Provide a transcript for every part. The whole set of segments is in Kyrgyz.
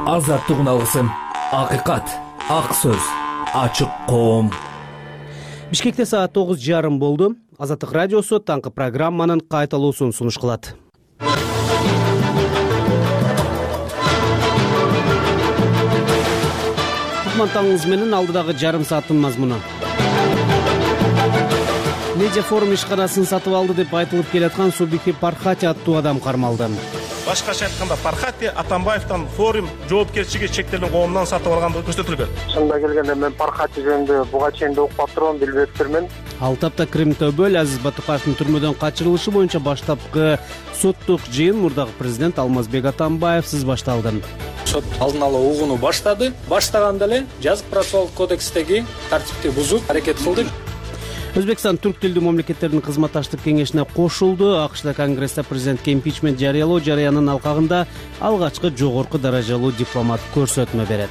Азаттык алгысым, акыйкат, ак сөз, ачык коом. Бишкекте саат 9:30 болду. Азаттык радиосу таңкы программанын кайталуусун сунуш кылат. Кутман менен алдыдагы жарым сааттын мазмуну. Медиа форум ишканасын сатып алды деп айтылып келаткан Субихи Пархати аттуу адам кармалды. Башкача айтканда Пархати Атамбаевдин форум жоопкерчилиги чектелген коомдон сатып алгандыгы көрсөтүлгөн. Шында келгенде мен Пархати жөнүндө буга чейин окуп турам, билбептермин. Ал тапта Крим Төбөл Азиз Батукаевдин түрмөдөн качырылышы боюнча баштапкы соттук жыйын мурдагы президент Алмазбек Атамбаевсиз башталды. Сот алдын ала угууну баштады. Баштаганда эле жазык процессуалдык кодекстеги тартипти бузуп аракет кылды. Өзбекстан түрк тилдүү мамлекеттердин кызматташтык кеңешине кошулду. АКШда Конгрессте президентке импичмент жарыялоо жарыянын алкагында алгачкы жогорку даражалуу дипломат көрсөтмө берет.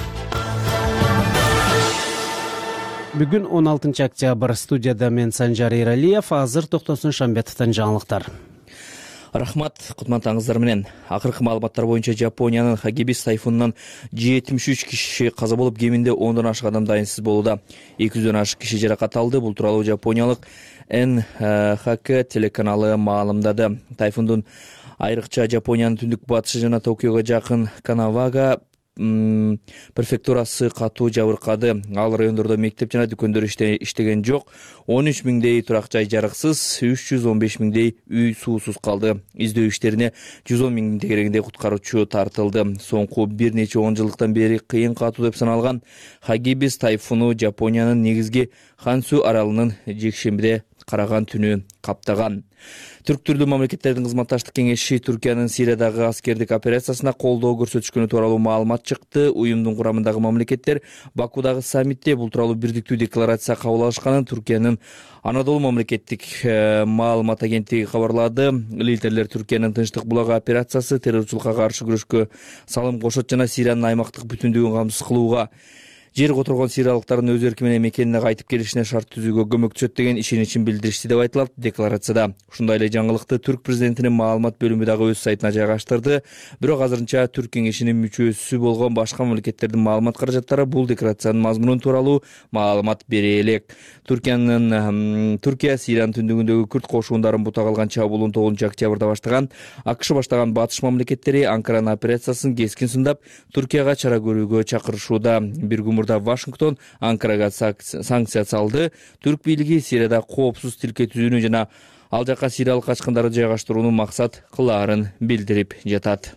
Бүгүн 16 октябрь, студияда мен Санжар Иралиев, азыр Токтосун Шамбетовдон жаңылыктар. Рахмат, кутмантаңыздар менен. Акыркы маалыматтар боюнча Жапониянын Хагибис тайфунунан 73 киши каза болуп, кеминде 10дон ашык адам дайынсыз болууда. 200дөн ашык киши жаракат алды. Бул тууралуу жапониялык NHK телеканалы маалымдады. Тайфундун айрыкча Жапониянын түндүк батышы жана Токиого жакын Канавага префектурасы катуу жабыркады. Ал райондордо мектеп жана дүкөндөр иштеген жок. 13 миңдей турак жай жарыксыз, 315 миңдей үй суусуз калды. Издөө иштерине 110 миң тегерегинде куткаруучу тартылды. Соңку бир нече 10 жылдыктан бери кыйын катуу деп саналган Хагибис тайфуну Жапониянын негизги Хансу аралынын жекшембиде караган түнү каптаган. Түрк тилдүү мамлекеттердин кызматташтык кеңеши Түркиянын Сириядагы аскердик операциясына колдоо көрсөтүшкөнү тууралуу маалымат чыкты. Уюмдун курамындагы мамлекеттер Бакудагы саммитте бул тууралуу бирдиктүү декларация кабыл алышканын Түркиянын Анадолу мамлекеттик маалымат агенттиги кабарлады. Лидерлер Түркиянын Тынчтык булагы операциясы террорчулукка каршы күрөшкө салым кошот жана Сириянын аймактык бүтүндүгүн камсыз кылууга, жер которгон сириялыктардын өз эрки менен мекенине кайтып келишине шарт түзүүгө көмөктөшөт деген ишеничин билдиришти деп айтылат декларацияда. Ушундай эле жаңылыкты Түрк президентинин маалымат бөлүмү дагы өз сайтына жайгаштырды. Бирок азырынча Түрк кеңешинин мүчөсү болгон башка мамлекеттердин маалымат каражаттары бул декларациянын мазмунун тууралуу маалымат бере элек. Түркия Сириянын түндүгүндөгү күрд кошуундарын бутак алган чабуулун 9 октябрда баштаган. АКШ баштаган батыш мамлекеттери Анкаранын операциясын кескин сындап, Түркияга чара көрүүгө чакырышууда. Бир мурда Вашингтон Анкарага санкция салды. Түрк бийлиги Сирияда коопсуз тилке түзүүнү жана ал жака сириялык качкындарды жайгаштырууну максат кылаарын билдирип жатат.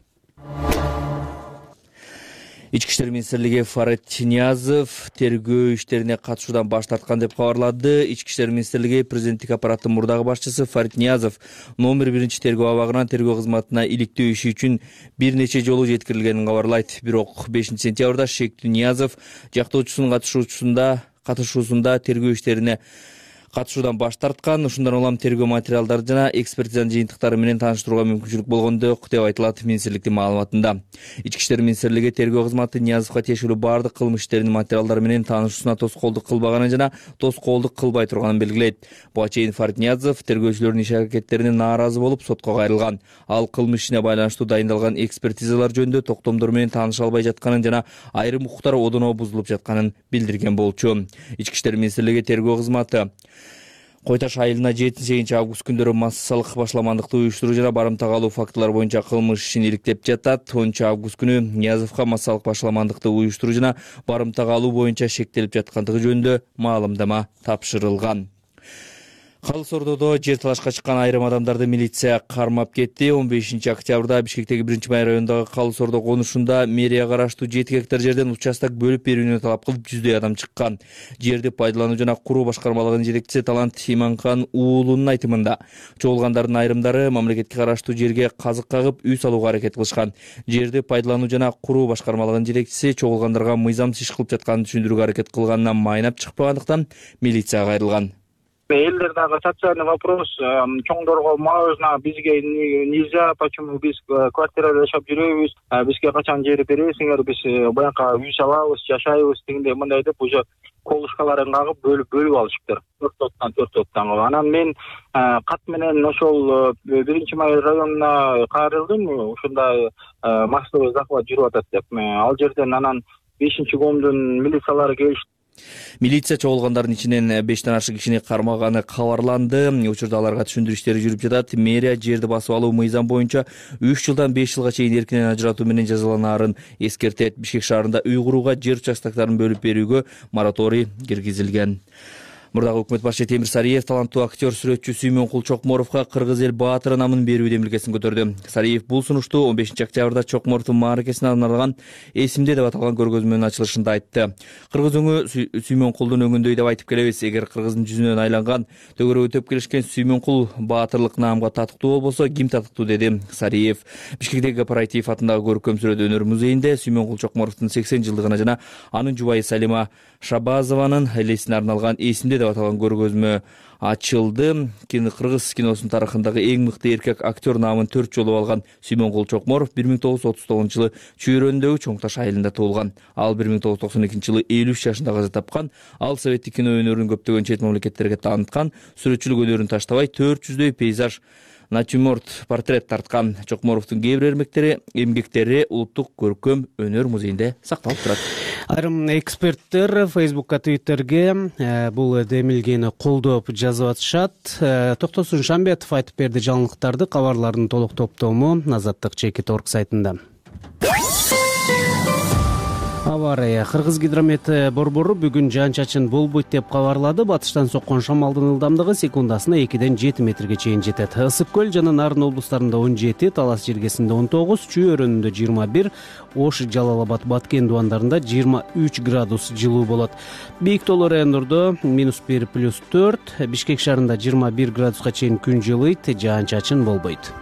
Ички иштер министрлиги Фарид Ниязов тергөө иштерине катышуудан баш тарткан деп кабарлады. Ички иштер министрлиги президенттик аппараттын мурдагы башчысы Фарид Ниязов номер 1 тергөө абагынан тергөө кызматына иликтөө иши үчүн бир нече жолу жеткирилгенин кабарлайт. Бирок 5 сентябрда шектүү Ниязов жактоочусунун катышуусунда тергөө иштерине катышуудан баш тарткан. Ушундан улам тергөө материалдары жана экспертизанын жыйынтыктары менен тааныштырууга мүмкүнчүлүк болгондук деп айтылат министрликтин маалыматында. Ички иштер министрлиги тергөө кызматы Ниязовго тиешелүү бардык кылмыш иштеринин материалдары менен таанышуусуна тоскоолдук кылбаганын жана тоскоолдук кылбай турганын белгилейт. Буга чейин Фарид Ниязов тергөөчүлөрдүн иш-аракеттерине нааразы болуп сотко кайрылган. Ал кылмыш ишине байланыштуу дайындалган экспертизалар жөнүндө токтомдор менен тааныша албай жатканын жана айрым укуктар одоно бузулуп жатканын билдирген болчу. Ички иштер министрлиги тергөө кызматы Кой Таш айылына 7-8 август күндөрү массалык башламандыкты уюштуруу жана барымтага алуу фактылар боюнча кылмыш ишин иликтеп жатат. 10 август күнү Ниязовго массалык башламандыкты уюштуруу жана барымтага алуу боюнча шектелип жаткандыгы жөнүндө маалымдама тапшырылган. Калыс Ордодо жер талашка чыккан айрым адамдарды милиция кармап кетти. 15 октябрда Бишкектеги 1-май районундагы Калыс Ордо конушунда мэрия караштуу 7 гектар жерден участок бөлүп берүүнү талап кылып 100 адам чыккан. Жерди пайдалануу жана куруу башкармалыгынын жетекчиси Талант Иманхан уулунун айтымында чогулгандардын айрымдары мамлекетке караштуу жерге казык кагып үй салууга аракет кылышкан. Жерди пайдалануу жана куруу башкармалыгынын жетекчиси чогулгандарга мыйзамсыз иш кылып жатканын түшүндүрүүгө аракет кылганынан майнап чыкпагандыктан милицияга кайрылган. Элдер дагы социальный вопрос, чоңдорго мабызна бизге нельзя, почему биз квартирада жашап жүрөбүз, бизге качан жер бересиңер, биз баягы үй салабыз, жашайбыз дегендей мындай деп уже колушкаларын кагып бөлүп алышыптыр. 4 топтан. Анан мен кат менен ошол 1-Май районуна кайрылдым, ушундай массовый захват жүрүп атат деп. Ал жерден анан 5-Комдун милициялары келишти. Милиция чогулгандардын ичинен 5тен ашык кишини кармаганы кабарланды. Учурда аларга түшүндүрүү иштери жүрүп жатат. Мэрия жерди басып алуу мыйзам боюнча 3 жылдан 5 жылга чейин эркинен ажыратуу менен жазаланаарын эскертет. Бишкек шаарында үй курууга жер участоктарын бөлүп берүүгө мораторий киргизилген. Мурдагы өкмөт башчы Темир Сариев таланттуу актер, сүрөтчү Сүймөнкул Чокморовго Кыргыз эл баатыры намын берүү демилгесин көтөрдү. Сариев бул сунушту 15-октябрда Чокморовдун мааракесине арналган эсимде деп аталган көргөзмөнүн ачылышында айтты. Кыргыз өңү Сүймөнкулдун өңүндөй деп айтып келебиз. Эгер Кыргыздын жүзүнөн айланган төгөрөгө төп келишкен Сүймөнкул баатырлык наамга татыктуу болбосо, ким татыктуу, деди Сариев. Бишкектеги Корпоратив атындагы көркөм сүрөт өнөр музейинде Сүймөнкул Чокморовдун 80 жылдыгына жана анын жубайы Салима Шабазованын элесине арналган эсимде деп аталган көргөзмө ачылды. Кыргыз киносунун тарыхындагы эң мыкты эркек актер наамын 4 жолу алган Сүймөнкул Чокморов 1939-жылы Чүйрөндөгү Чоң Таш айылында туулган. Ал 1992-жылы 53 жашында каза тапкан. Ал советтик кино өнөрүн көптөгөн чет мамлекеттерге тааныткан. Сүрөтчүлүк өнөрүн таштабай 400дөй пейзаж, натюрморт, портрет тарткан. Чокморовдун кээ бир эмгектери улуттук көркөм өнөр музейинде сакталып турат. Айрым эксперттер Facebook'ка, Twitter'ге бул демилгени колдоп жазып атышат. Токтосун Шамбетов айтып берди жаңылыктарды. Кабарлардын толук топтому Азаттык.org сайтында. Авария. Кыргызгидромет борбору бүгүн жаан-чачын болбойт деп кабарлады. Батыштан соккон шамалдын ылдамдыгы секундасына 2-ден 7 метрге чейин жетет. Ысык көл жана Нарын облустарында 17, Талас жергесинде 19, Чүй өрөөнүндө 21, Ош, Жалал Абад, Баткен дубандарында 23 градус жылуу болот. Бийик тоолор райондордо -1, +4, Бишкек шаарында 21 градуска чейин күн жылыйт, жаан-чачын болбойт.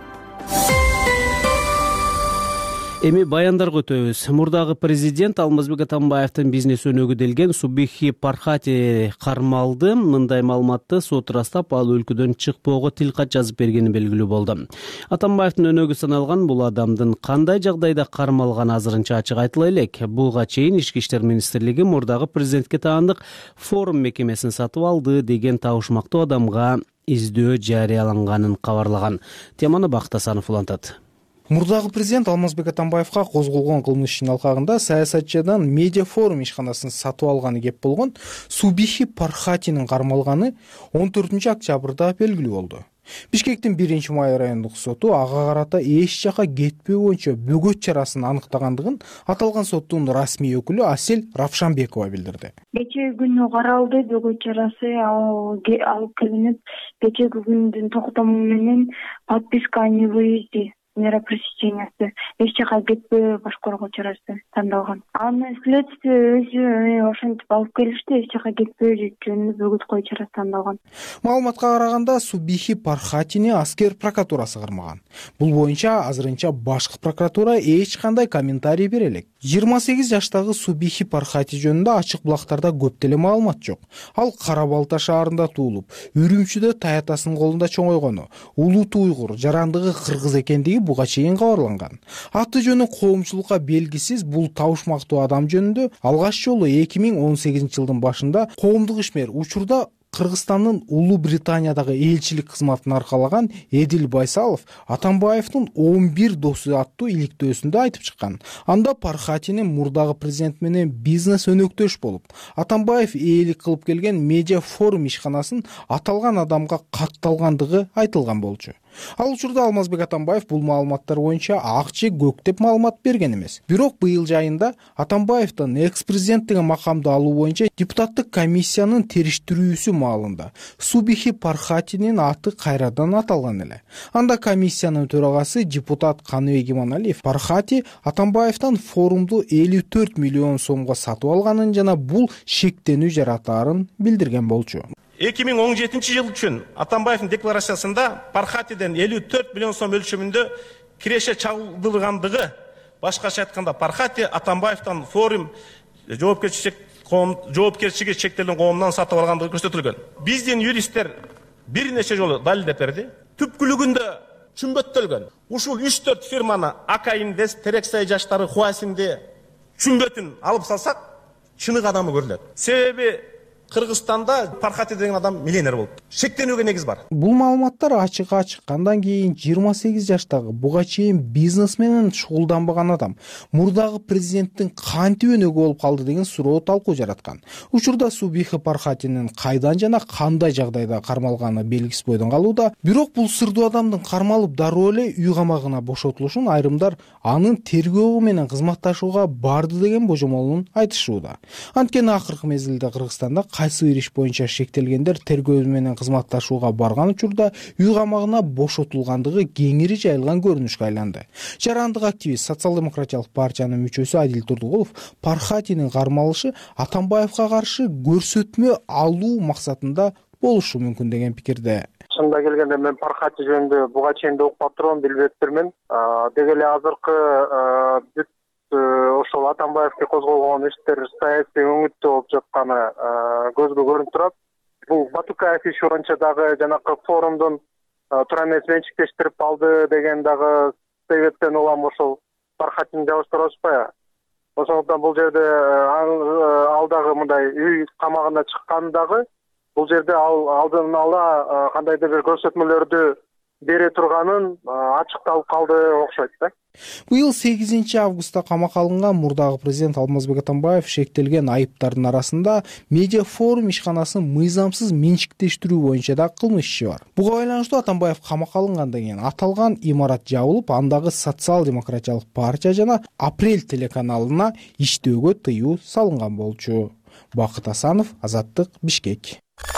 Эми баяндарга өтөбүз. Мурдагы президент Алмазбек Атамбаевдин бизнес өнөгүделген Субихи Пархати кармалды. Мындай маалыматты сот ырастап, ал өлкөдөн чыкпоого тил кат жазып бергени белгилүү болду. Атамбаевдин өнөгү саналган бул адамдын кандай жагдайда кармалганы азырынча ачык айтыла элек. Буга чейин Ички иштер министрлиги мурдагы президентке таандык форум мекемесин сатып алды деген табышмактуу адамга издөө жарыяланганын кабарлаган. Теманы Бакыт Асанов улантат. Мурдагы президент Алмазбек Атамбаевга козголгон кылмыш ишинин алкагында саясатчыдан медиа форум ишканасын сатып алганы кеп болгон Субихи Пархатинин кармалганы 14-октябрда белгилүү болду. Бишкектин 1-Май райондук соту ага карата эч жака кетпөө боюнча бөгөт чарасын аныктагандыгын аталган соттун расмий өкүлү Асел Равшанбекова билдирди. Кечээ күнү каралды бөгөт чарасы, алып келинип, кечээги күндүн токтому менен подписка не выезди мера пресечениясы, эч жака кетпөө башкаруу чарасы тандалган. Аны следствие өзү ошентип алып келишти, эч жака кетпөө жөнүндө бөгөт коюу чарасы тандалган. Маалыматка караганда Субихи Пархатини аскер прокуратурасы кармаган. Бул боюнча азырынча башкы прокуратура эч кандай комментарий бере элек. 28 жаштагы Субихи Пархати жөнүндө ачык булактарда көп деле маалымат жок. Ал Кара Балта шаарында туулуп, Үрүмчүдө таятасынын колунда чоңойгону, улут уйгур, жарандыгы кыргыз экендиги буга чейин кабарланган. Аты жөнү коомчулукка белгисиз бул табышмактуу адам жөнүндө алгач жолу 2018-жылдын башында коомдук ишмер учурда Кыргызстандын Улуу Британиядагы элчилик кызматын аркалаган Эдил Байсалов Атамбаевдин 11 досу аттуу иликтөөсүндө айтып чыккан. Анда Пархатинин мурдагы президент менен бизнес өнөктөш болуп, Атамбаев ээлик кылып келген медиа форум ишканасын аталган адамга катталгандыгы айтылган болчу. Ал учурда Алмазбек Атамбаев бул маалыматтар боюнча акчы көк деп маалымат берген эмес. Бирок быйыл жайында Атамбаевдин экс-президент деген макамды алуу боюнча депутаттык комиссиянын териштирүүсү маалында Субихи Пархатинин аты кайрадан аталган эле. Анда комиссиянын төрагасы депутат Каныбек Иманалиев Пархати Атамбаевдин форумду 54 миллион сомго сатып алганын жана бул шектенүү жаратаарын билдирген болчу. 2017 жыл үчүн Атамбаевдин декларациясында Пархатиден 54 миллион сом өлчөмүндө киреше чалдыргандыгы, башкача айтканда Пархати Атамбаевдин форум жоопкерчилик коом жоопкерчилиги чектелген коомдон сатып алгандыгы көрсөтүлгөн. Биздин юристтер бир нече жолу далилдеп берди. Түпкүлүгүндө чүмбөттөлгөн. Ушул 3-4 фирманы Ака Инвест, Терексай жаштары, Хуасинде чүмбөтүн алып салсак, чыныгы адамы көрүлөт. Себеби Кыргызстанда Пархати деген адам миллионер болуп. Шектенүүгө негиз бар. Бул маалыматтар ачыкка чыккандан кийин 28 жаштагы буга чейин бизнес менен шугулданбаган адам мурдагы президенттин кантип өнөгү болуп калды деген суроо талкуу жараткан. Учурда Субихи Пархатинин кайдан жана кандай жагдайда кармалганы белгисиз бойдон калууда. Бирок бул сырдуу адамдын кармалып дароо эле үй камагына бошотулушун айрымдар анын тергөө менен кызматташууга барды деген божомолун айтышууда. Анткени акыркы мезгилде Кыргызстанда кайсы бир иш боюнча шектелгендер тергөө менен кызматташууга барган учурда үй камагына бошотулгандыгы кеңири жайылган көрүнүшкө айланды. Жарандык активист социал-демократиялык партиянын мүчөсү Адил Турдугулов Пархатинин кармалышы Атамбаевга каршы көрсөтмө алуу максатында болушу мүмкүн деген пикирде. Чынында келгенде мен Пархати жөнүндө буга чейин да укпап турам, билбептермин. Деги эле азыркы ошол Атамбаевге козголгон иштер саясий өңүттө болуп жатканы көзгө көрүнүп турат. Бул Батукаев иши боюнча дагы жанакы форумдун туура эмес менчиктештирип алды деген дагы себептен улам ошол Пархатини жабыштырып атышпайбы? Ошондуктан бул жерде ал дагы мындай үй камагына чыккан дагы бул жерде ал алдын ала кандайдыр бир көрсөтмөлөрдү бере турганын ачыкталып калды окшойт да. Быйыл 8 августта камакка алынган мурдагы президент Алмазбек Атамбаев шектелген айыптардын арасында медиа форум ишканасын мыйзамсыз менчиктештирүү боюнча да кылмыш иши бар. Буга байланыштуу Атамбаев камакка алынгандан кийин аталган имарат жабылып, андагы социал-демократиялык партия жана Апрель телеканалына иштөөгө тыюу салынган болчу. Бакыт Асанов, Азаттык, Бишкек.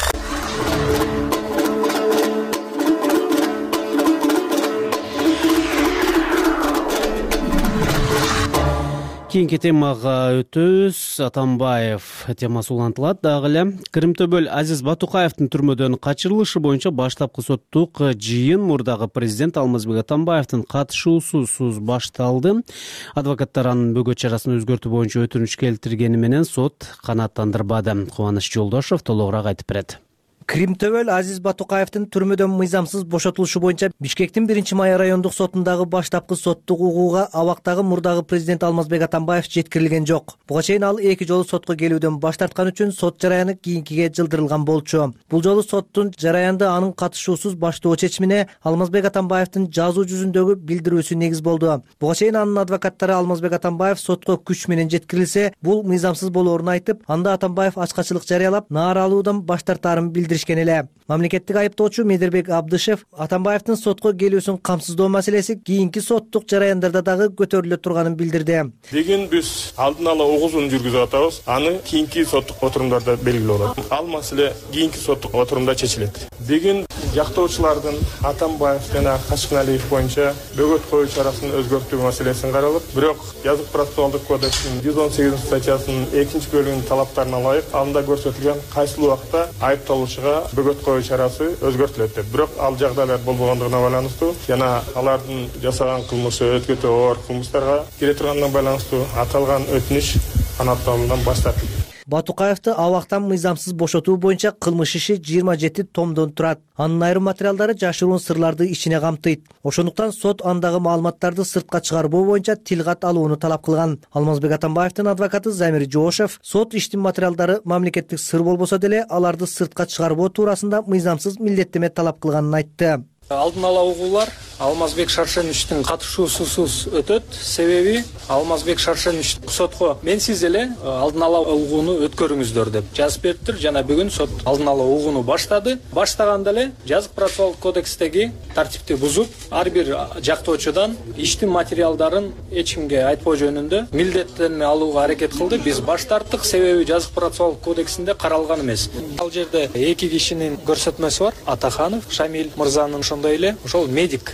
Кийинки темага өтөбүз. Атамбаев темасы улантылат дагы эле. Кырымтөбөл Азиз Батукаевдин түрмөдөн качырылышы боюнча баштапкы соттук жыйын мурдагы президент Алмазбек Атамбаевдин катышуусусуз башталды. Адвокаттар анын бөгөт чарасын өзгөртүү боюнча өтүнүч келтиргени менен сот канааттандырбады. Кубаныч Жолдошов толугураак айтып берет. Кырымтөбөл Азиз Батукаевдин түрмөдөн мыйзамсыз бошотулушу боюнча Бишкектин 1-май райондук сотундагы баштапкы соттук угууга абактагы мурдагы президент Алмазбек Атамбаев жеткирилген жок. Буга чейин ал 2 жолу сотко келүүдөн баш тарткан үчүн сот жараяны кийинкиге жылдырылган болчу. Бул жолу соттун жараянды анын катышуусуз баштоо чечимине Алмазбек Атамбаевдин жазуу жүзүндөгү билдирүүсү негиз болду. Буга чейин анын адвокаттары Алмазбек Атамбаев сотко күч менен жеткирилсе, бул мыйзамсыз болоорун айтып, анда Атамбаев ачкачылык жарыялап, наара алуудан баш тартаарын билдиришкен эле. Мамлекеттик айыптоочу Медербек Абдышев Атамбаевдин сотко келүүсүн камсыздоо маселеси кийинки соттук жараяндарда дагы көтөрүлө турганын билдирди. Деген биз алдын ала угуусун жүргүзүп атабыз. Аны кийинки соттук отурумдарда белгилүү болот. Ал маселе кийинки соттук отурумда чечилет. Деген жактоочулардын Атамбаев жана Кашкыналиев боюнча бөгөт коюу чарасын өзгөртүү маселесин каралып, бирок жазык процессуалдык кодекстин 118 статьясынын 2-бөлүгүнүн талаптарына ылайык анда көрсөтүлгөн кайсыл убакта айыпталуучуга бөгөт коюу чарасы өзгөртүлөт деп. Бирок ал жагдайлар болбогондугуна байланыштуу жана алардын жасаган кылмышы өткө оор кылмыштарга кире турганына байланыштуу аталган өтүнүч канаатталуудан баш тартылды. Батукаевди абактан мыйзамсыз бошотуу боюнча кылмыш иши 27 томдон турат. Анын айрым материалдары жашыруун сырларды ичине камтыйт. Ошондуктан сот андагы маалыматтарды сыртка чыгарбоо боюнча тилкат алууну талап кылган. Алмазбек Атамбаевдин адвокаты Замир Жоошев сот иштин материалдары мамлекеттик сыр болбосо деле аларды сыртка чыгарбоо туурасында мыйзамсыз милдеттеме талап кылганын айтты. Алдын ала угуулар Алмазбек Шаршеновичтин катышуусусуз өтөт. Себеби Алмазбек Шаршенович сотко менсиз эле алдын ала угууну өткөрүңүздөр деп жазып бериптир жана бүгүн сот алдын ала угууну баштады. Баштаганда эле жазык процессуалдык кодекстеги тартипти бузуп, ар бир жактоочудан иштин материалдарын эч кимге айтпоо жөнүндө милдеттенме алууга аракет кылды. Биз баш тарттык, себеби жазык процессуалдык кодексинде каралган эмес. Ал жерде 2 кишинин көрсөтмөсү бар. Атаханов Шамил мырзанын ошондой эле ошол медик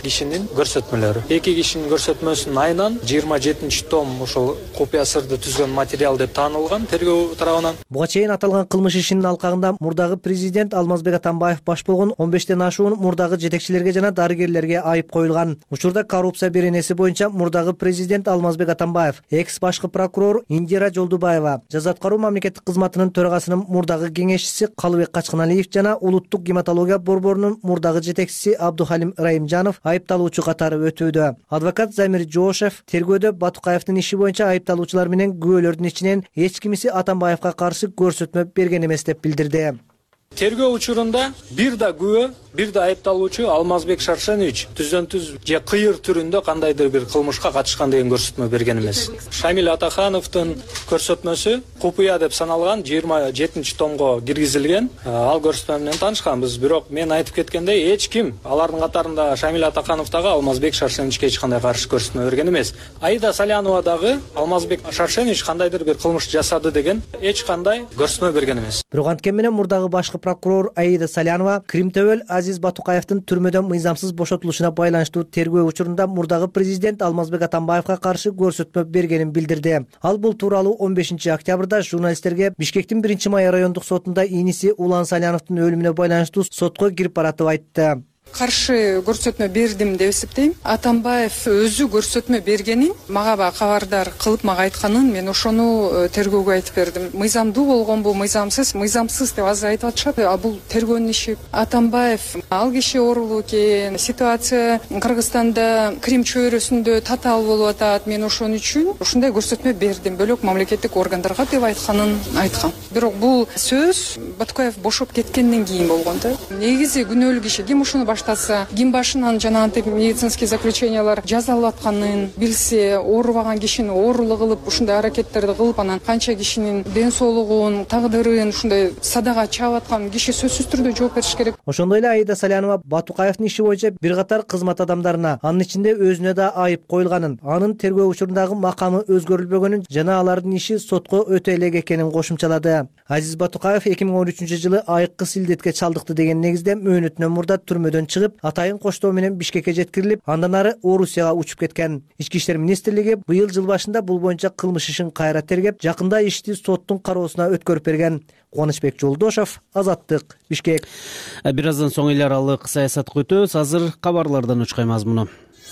кишинин көрсөтмөлөрү. Эки кишинин көрсөтмөсүнүн айынан 27 том ошол купуя сырды түзгөн материал деп таанылган тергөө тарабынан. Буга чейин аталган кылмыш ишинин алкагында мурдагы президент Алмазбек Атамбаев баш болгон 15тен ашуун мурдагы жетекчилерге жана дарыгерлерге айып коюлган. Учурда коррупция беренеси боюнча мурдагы президент Алмазбек Атамбаев, экс башкы прокурор Индира Жолдубаева, жаза аткаруу мамлекеттик кызматынын төрагасынын мурдагы кеңешчиси Калыбек Качканалиев жана улуттук гематология борборунун мурдагы жетекчиси Абдухалим Раимжанов айыпталуучу катары өтүүдө. Адвокат Замир Жошев тергөөдө Батукаевдин иши боюнча айыпталуучулар менен күбөлөрдүн ичинен эч кимиси Атамбаевга каршы көрсөтмө берген эмес деп билдирди. Тергөө учурунда бир да күбө, бир да айыпталуучу Алмазбек Шаршенович түздөн түз же кыйыр түрүндө кандайдыр бир кылмышка катышкан деген көрсөтмө берген эмес. Шамил Атахановдун көрсөтмөсү купуя деп саналган 27 томго киргизилген. Ал көрсөтмө менен таанышканбыз, бирок мен айтып кеткендей эч ким алардын катарында Шамил Атаханов дагы Алмазбек Шаршеновичке эч кандай каршы көрсөтмө берген эмес. Аида Салянова дагы Алмазбек Шаршенович кандайдыр бир кылмыш жасады деген эч кандай көрсөтмө берген эмес. Бирок анткени менен мурдагы башкы прокурор Аида Салянова Кримтөбөл Азиз Батукаевдин түрмөдөн мыйзамсыз бошотулушуна байланыштуу тергөө учурунда мурдагы президент Алмазбек Атамбаевга каршы көрсөтмө бергенин билдирди. Ал бул тууралуу 15 октябрда журналисттерге Бишкектин 1-май райондук сотунда ийниси Улан Саляновдун өлүмүнө байланыштуу сотко кирип баратып айтты. Каршы көрсөтмө бердим деп эсептейм. Атамбаев өзү көрсөтмө бергенин мага кабардар кылып мага айтканын мен ошону тергөөгө айтып бердим. Мыйзамдуу болгонбу, мыйзамсыз деп азыр айтып атышат. Бул тергөөнүн иши. Атамбаев ал киши оорулуу экен, ситуация Кыргызстанда Крим чөйрөсүндө татаал болуп атат. Мен ошон үчүн ушундай көрсөтмө бердим. Бөлөк мамлекеттик органдарга деп айтканын айткан. Бирок бул сөз Батукаев бошоп кеткенден кийин болгон да. Негизи күнөөлүү киши ким ушуну баштаса, ким башынан жанагынтип медицинский заключениялар жазалып атканын билсе, оорубаган кишини оорулуу кылып, ушундай аракеттерди кылып, анан канча кишинин ден соолугун, тагдырын ушундай садага чаап аткан киши сөзсүз түрдө жооп бериш керек. Ошондой эле Аида Салянова Батукаевдин иши боюнча бир катар кызмат адамдарына, анын ичинде өзүнө да айып коюлганын, анын тергөө учурундагы макамы өзгөрүлбөгөнүн жана алардын иши сотко өтө элек экенин кошумчалады. Азиз Батукаев 2013-жылы айыккы силдетке чалдыкты деген негизде мөөнөтүнөн мурда түрмөдөн чыгып, атайын коштоо менен Бишкекке жеткирилип, андан ары Орусияга учуп кеткен. Ички иштер министрлиги быйыл жыл башында бул боюнча кылмыш ишин кайра тергеп, жакында ишти соттун кароосуна өткөрүп берген. Кубанычбек Жолдошев, Азаттык, Бишкек. Бир аздан соң эл аралык саясатка өтөбүз. Азыр кабарлардан учкай мазмуну.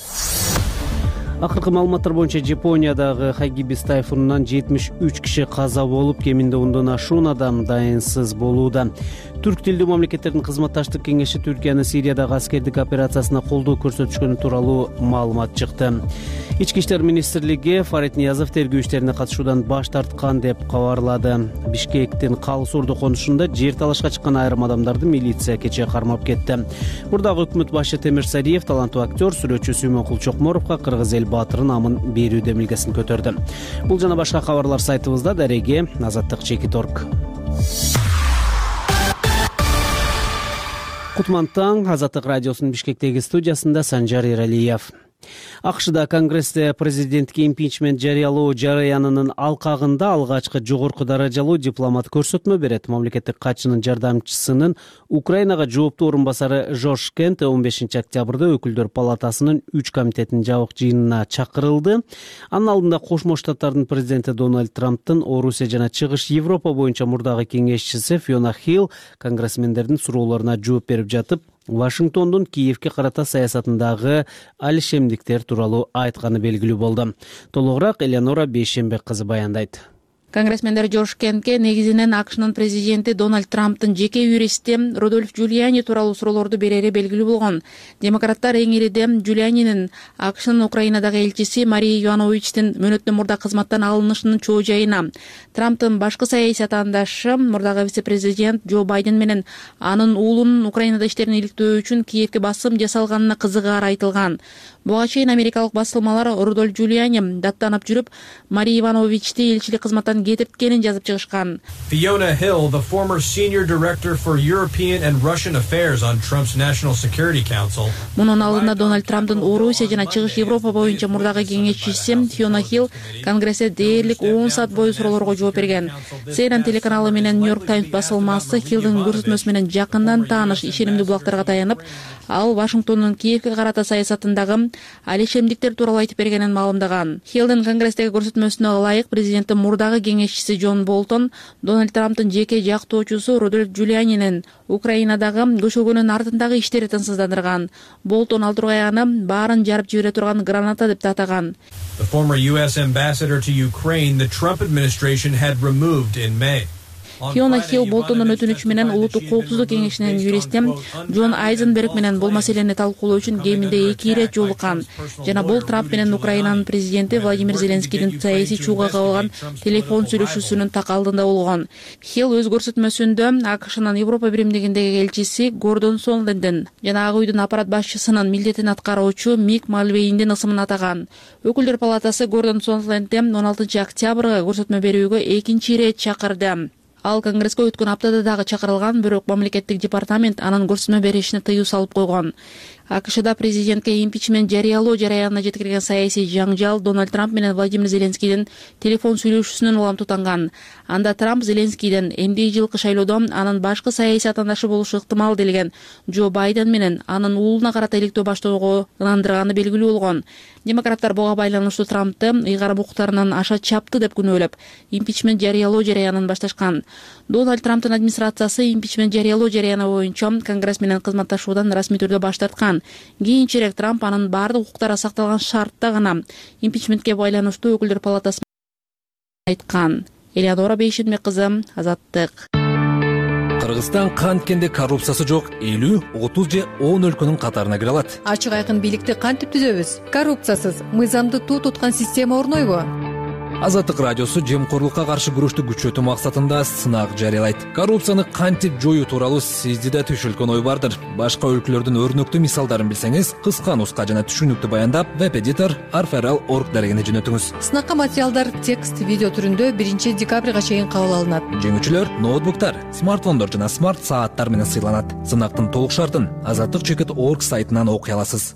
Акыркы маалыматтар боюнча Япониядагы Хагибис тайфунунан 73 киши каза болуп, кеминде 10дон ашуун адам дайынсыз болууда. Түрк тилдүү мамлекеттердин кызматташтык кеңеши Түркиянын Сириядагы аскердик операциясына колдоо көрсөтүшкөнү тууралуу маалымат чыкты. Ички иштер министрлиги Фарит Ниязов тергөө иштерине катышуудан баш тарткан деп кабарлады. Бишкектин Калыс Орду конушунда жер талашка чыккан айрым адамдарды милиция кечээ кармап кетти. Мурдагы өкмөт башы Темир Сариев таланттуу актер, сүрөтчү Сүймөнкул Чокморовго кыргыз эл баатырын амын берүү демилгесин көтөрдү. Бул жана башка кабарлар сайтыбызда. Дареге Азаттык Чекиторг. Кутман таң, Азаттык радиосунун Бишкектеги студиясында Санжар Эралиев. АКШда Конгрессте президентке импичмент жарыялоо жараянынын алкагында алгачкы жогорку даражалуу дипломат көрсөтмө берет. Мамлекеттик катчынын жардамчысынын Украинага жооптуу орун басары Жорж Кент 15 октябрда өкүлдөр палатасынын 3 комитетинин жабык жыйынына чакырылды. Анын алдында Кошмо Штаттардын президенти Дональд Трамптын Орусия жана Чыгыш Европа боюнча мурдагы кеңешчиси Фиона Хилл конгрессмендердин суроолоруна жооп берип жатып, Вашингтондун Киевке карата саясатындагы алишемдиктер тууралуу айтканы белгилүү болду. Толугураак Элеонора Бейшембек кызы баяндайт. Конгрессмендер Жорж Кентке негизинен АКШнын президенти Дональд Трамптын жеке юристи Рудольф Джулиани тууралуу суроолорду берери белгилүү болгон. Демократтар эң ириде Джулианинин АКШнын Украинадагы элчиси Мария Ивановичтин мөөнөттөн мурда кызматтан алынышынын чоо жайына, Трамптын башкы саясий атаандашы мурдагы вице-президент Джо Байден менен анын уулунун Украинада иштерин иликтөө үчүн Киевке басым жасалганына кызыгаары айтылган. Буга чейин америкалык басылмалар Рудольф Джулиани даттанып жүрүп, Мария Ивановичти элчилик кызматтан Украинадан кетирткенин жазып чыгышкан. Fiona Hill, the former senior director for European and Russian affairs on Trump's National Security Council. Мунун алдында Дональд Трамптын Орусия жана Чыгыш Европа боюнча мурдагы кеңешчиси Фиона Хилл Конгрессте дээрлик 10 саат бою суроолорго жооп берген. CNN телеканалы менен New York Times басылмасы Хиллдин көрсөтмөсү менен жакындан тааныш ишенимдүү булактарга таянып, ал Вашингтондун Киевке карата саясатындагы алишемдиктер тууралуу айтып бергенин маалымдаган. Хиллдин Конгресстеги көрсөтмөсүнө ылайык президенттин мурдагы кеңешчиси Джон Болтон Дональд Трамптын жеке жактоочусу Рудольф Джулианинин Украинадагы көчөгөнүн артындагы иштери тынчсыздандырган. Болтон ал тургай аны баарын жарып жибере турган граната деп атаган. The former U.S. ambassador to Ukraine, the Trump administration had removed in May. Фиона Хилл Болтондун өтүнүчү менен Улуттук коопсуздук кеңешинин юристи Джон Айзенберг менен бул маселени талкуулоо үчүн кеминде 2 ирет жолуккан. Жана бул Трамп менен Украинанын президенти Владимир Зеленскийдин саясий чууга кабылган телефон сүйлөшүүсүнүн так алдында болгон. Хилл өз көрсөтмөсүндө АКШнын Европа биримдигиндеги элчиси Гордон Сонлендин жана Ак үйдүн аппарат башчысынын милдетин аткаруучу Мик Мальвейндин ысымын атаган. Өкүлдөр палатасы Гордон Сонлендди 16 октябрга көрсөтмө берүүгө 2 ирет чакырды. Ал Конгресске өткөн аптада дагы чакырылган, бирок мамлекеттик департамент анын көрсөтмө беришине тыюу салып койгон. АКШда президентке импичмент жарыялоо жараянына жеткирген саясий жаңжал Дональд Трамп менен Владимир Зеленскийдин телефон сүйлөшүүсүнөн уламтутанган. Анда Трамп Зеленскийден эмдиги жылкы шайлоодо анын башкы саясий атандашы болушу ыктымал делген Джо Байден менен анын уулуна карата иликтөө баштоого ынандырганы белгилүү болгон. Демократтар буга байланыштуу Трампты ыйгарым укуктарынан аша чапты деп күнөөлөп, импичмент жарыялоо жараянын башташкан. Дональд Трамптын администрациясы импичмент жарыялоо жараяны боюнча Конгресс менен кызматташуудан расмий түрдө баш тарткан. Кийинчерээк Трамп анын баардык укуктары сакталган шартта гана импичментке байланыштуу өкүлдөр палатасы айткан. Элеонора Бейшенбек кызы, Азаттык. Кыргызстан канткенде коррупциясы жок 50, 30 же 10 өлкөнүн катарына кире алат. Ачык айкын бийликти кантип түзөбүз? Коррупциясыз мыйзамды туу туткан система орнойбу? Азаттык радиосу жемкорлукка каршы күрөштү күчөтүү максатында сынак жарыялайт. Коррупцияны кантип жоюу тууралуу сизде да түшүлгөн ой бардыр. Башка өлкөлөрдүн өрнөктүү мисалдарын билсеңиз, кыска нуска жана түшүнүктүү баяндап веб-эдитор arferal.org дарегине жөнөтүңүз. Сынакка материалдар текст, видео түрүндө 1 декабрга чейин кабыл алынат. Жеңүүчүлөр ноутбуктар, смартфондор жана смарт сааттар менен сыйланат. Сынактын толук шартын azattik.org сайтынан окуй аласыз.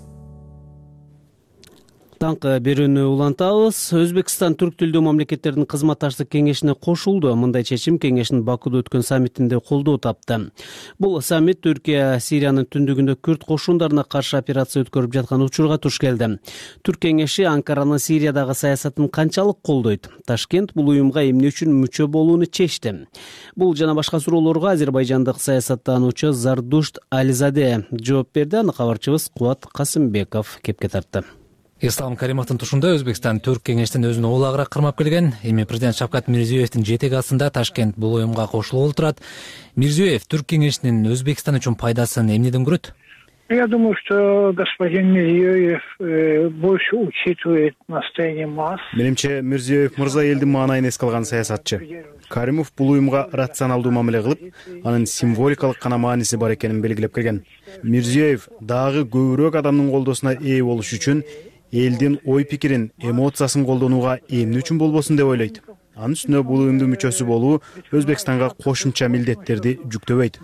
Таңкы берүүнү улантабыз. Өзбекстан түрк тилдүү мамлекеттердин кызматташтык кеңешине кошулду. Мындай чечим кеңештин Бакууда өткөн саммитинде колдоо тапты. Бул саммит Түркия Сириянын түндүгүндө күрд кошундарына каршы операция өткөрүп жаткан учурга туш келди. Түрк кеңеши Анкаранын Сириядагы саясатын канчалык колдойт? Ташкент бул уюмга эмне үчүн мүчө болууну чечти? Бул жана башка суроолорго азербайжандык саясаттануучу Зардушт Ализаде жооп берди. Аны кабарчыбыз Кубат Касымбеков кепке тартты. Ислам Каримовдун тушунда Өзбекстан түрк кеңештин өзүнө улагыраак кырмап келген. Эми президент Шавкат Мирзиёевдин жетеги астында Ташкент бул уюмга кошулуп отурат. Мирзиёев түрк кеңешинин Өзбекстан үчүн пайдасын эмнеден көрөт? Я думаю, что господин Мирзиёев больше учитывает настояние масс. Менимче Мирзиёев мырза элдин маанайын эске алган саясатчы. Каримов бул уюмга рационалдуу мамиле кылып, анын символикалык гана мааниси бар экенин белгилеп келген. Мирзиёев дагы көбүрөөк адамдын колдоосуна ээ болуш үчүн элдин ой пикирин, эмоциясын колдонууга эмне үчүн болбосун деп ойлойт. Анын үстүнө бул уюмдун мүчөсү болуу Өзбекстанга кошумча милдеттерди жүктөбөйт.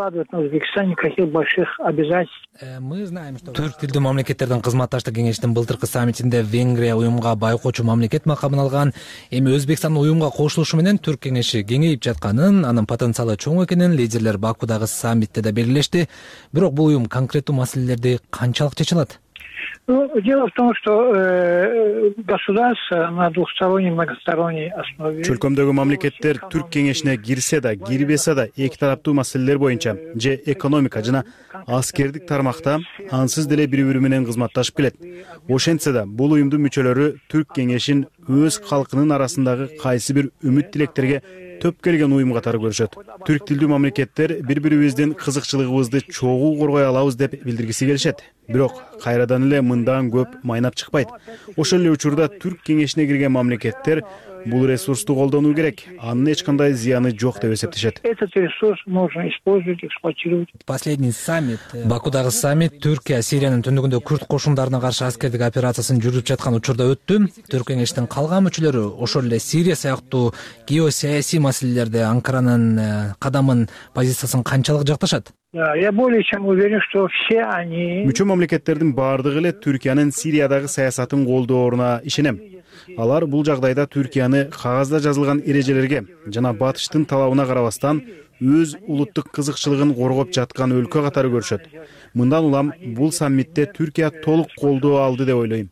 Түрк тилдүү мамлекеттердин кызматташтык кеңешинин былтыркы саммитинде Венгрия уюмга байкоочу мамлекет макамын алган. Эми Өзбекстан уюмга кошулушу менен түрк кеңеши кеңейип жатканын, анын потенциалы чоң экенин лидерлер Бакуудагы саммитте да белгилешти. Бирок бул уюм конкреттүү маселелерди канчалык чече алат? Дело в том, что государство на двухсторонней, многосторонней основе. Чөлкөмдөгү мамлекеттер түрк кеңешине кирсе да, кирбесе да эки тараптуу маселелер боюнча же экономика жана аскердик тармакта ансыз деле бири-бири менен кызматташып келет. Ошентсе да бул уюмдун мүчөлөрү түрк кеңешин өз калкынын арасындагы кайсы бир үмүт тилектерге төп келген уюм катары көрүшөт. Түрк тилдүү мамлекеттер бири-бирибиздин кызыкчылыгыбызды чогуу коргой алабыз деп билдиргиси келишет. бирок кайрадан эле мындан көп майнап чыкпайт. Ошол эле учурда Түрк кеңешине кирген мамлекеттер бул ресурсту колдонуу керек. Анын эч кандай зыяны жок деп эсептешет. Этот ресурс можно использовать, эксплуатировать. Последний саммит, Бакудагы саммит Түркия Сириянын түндүгүндө күрд кошундарына каршы аскердик операциясын жүргүзүп жаткан учурда өттү. Түрк кеңештин калган мүчөлөрү ошол эле Сирия сыяктуу геосаясий маселелерде Анкаранын кадамын, позициясын канчалык жакташат? Я более чем уверен, что все они... Мүчө мамлекеттердин бардыгы эле Түркиянын Сириядагы саясатын колдооруна ишенем. Алар бул жагдайда Түркияны кагазда жазылган эрежелерге жана батыштын талабына карабастан өз улуттук кызыкчылыгын коргоп жаткан өлкө катары көрүшөт. Мындан улам бул саммитте Түркия толук колдоо алды деп ойлойм.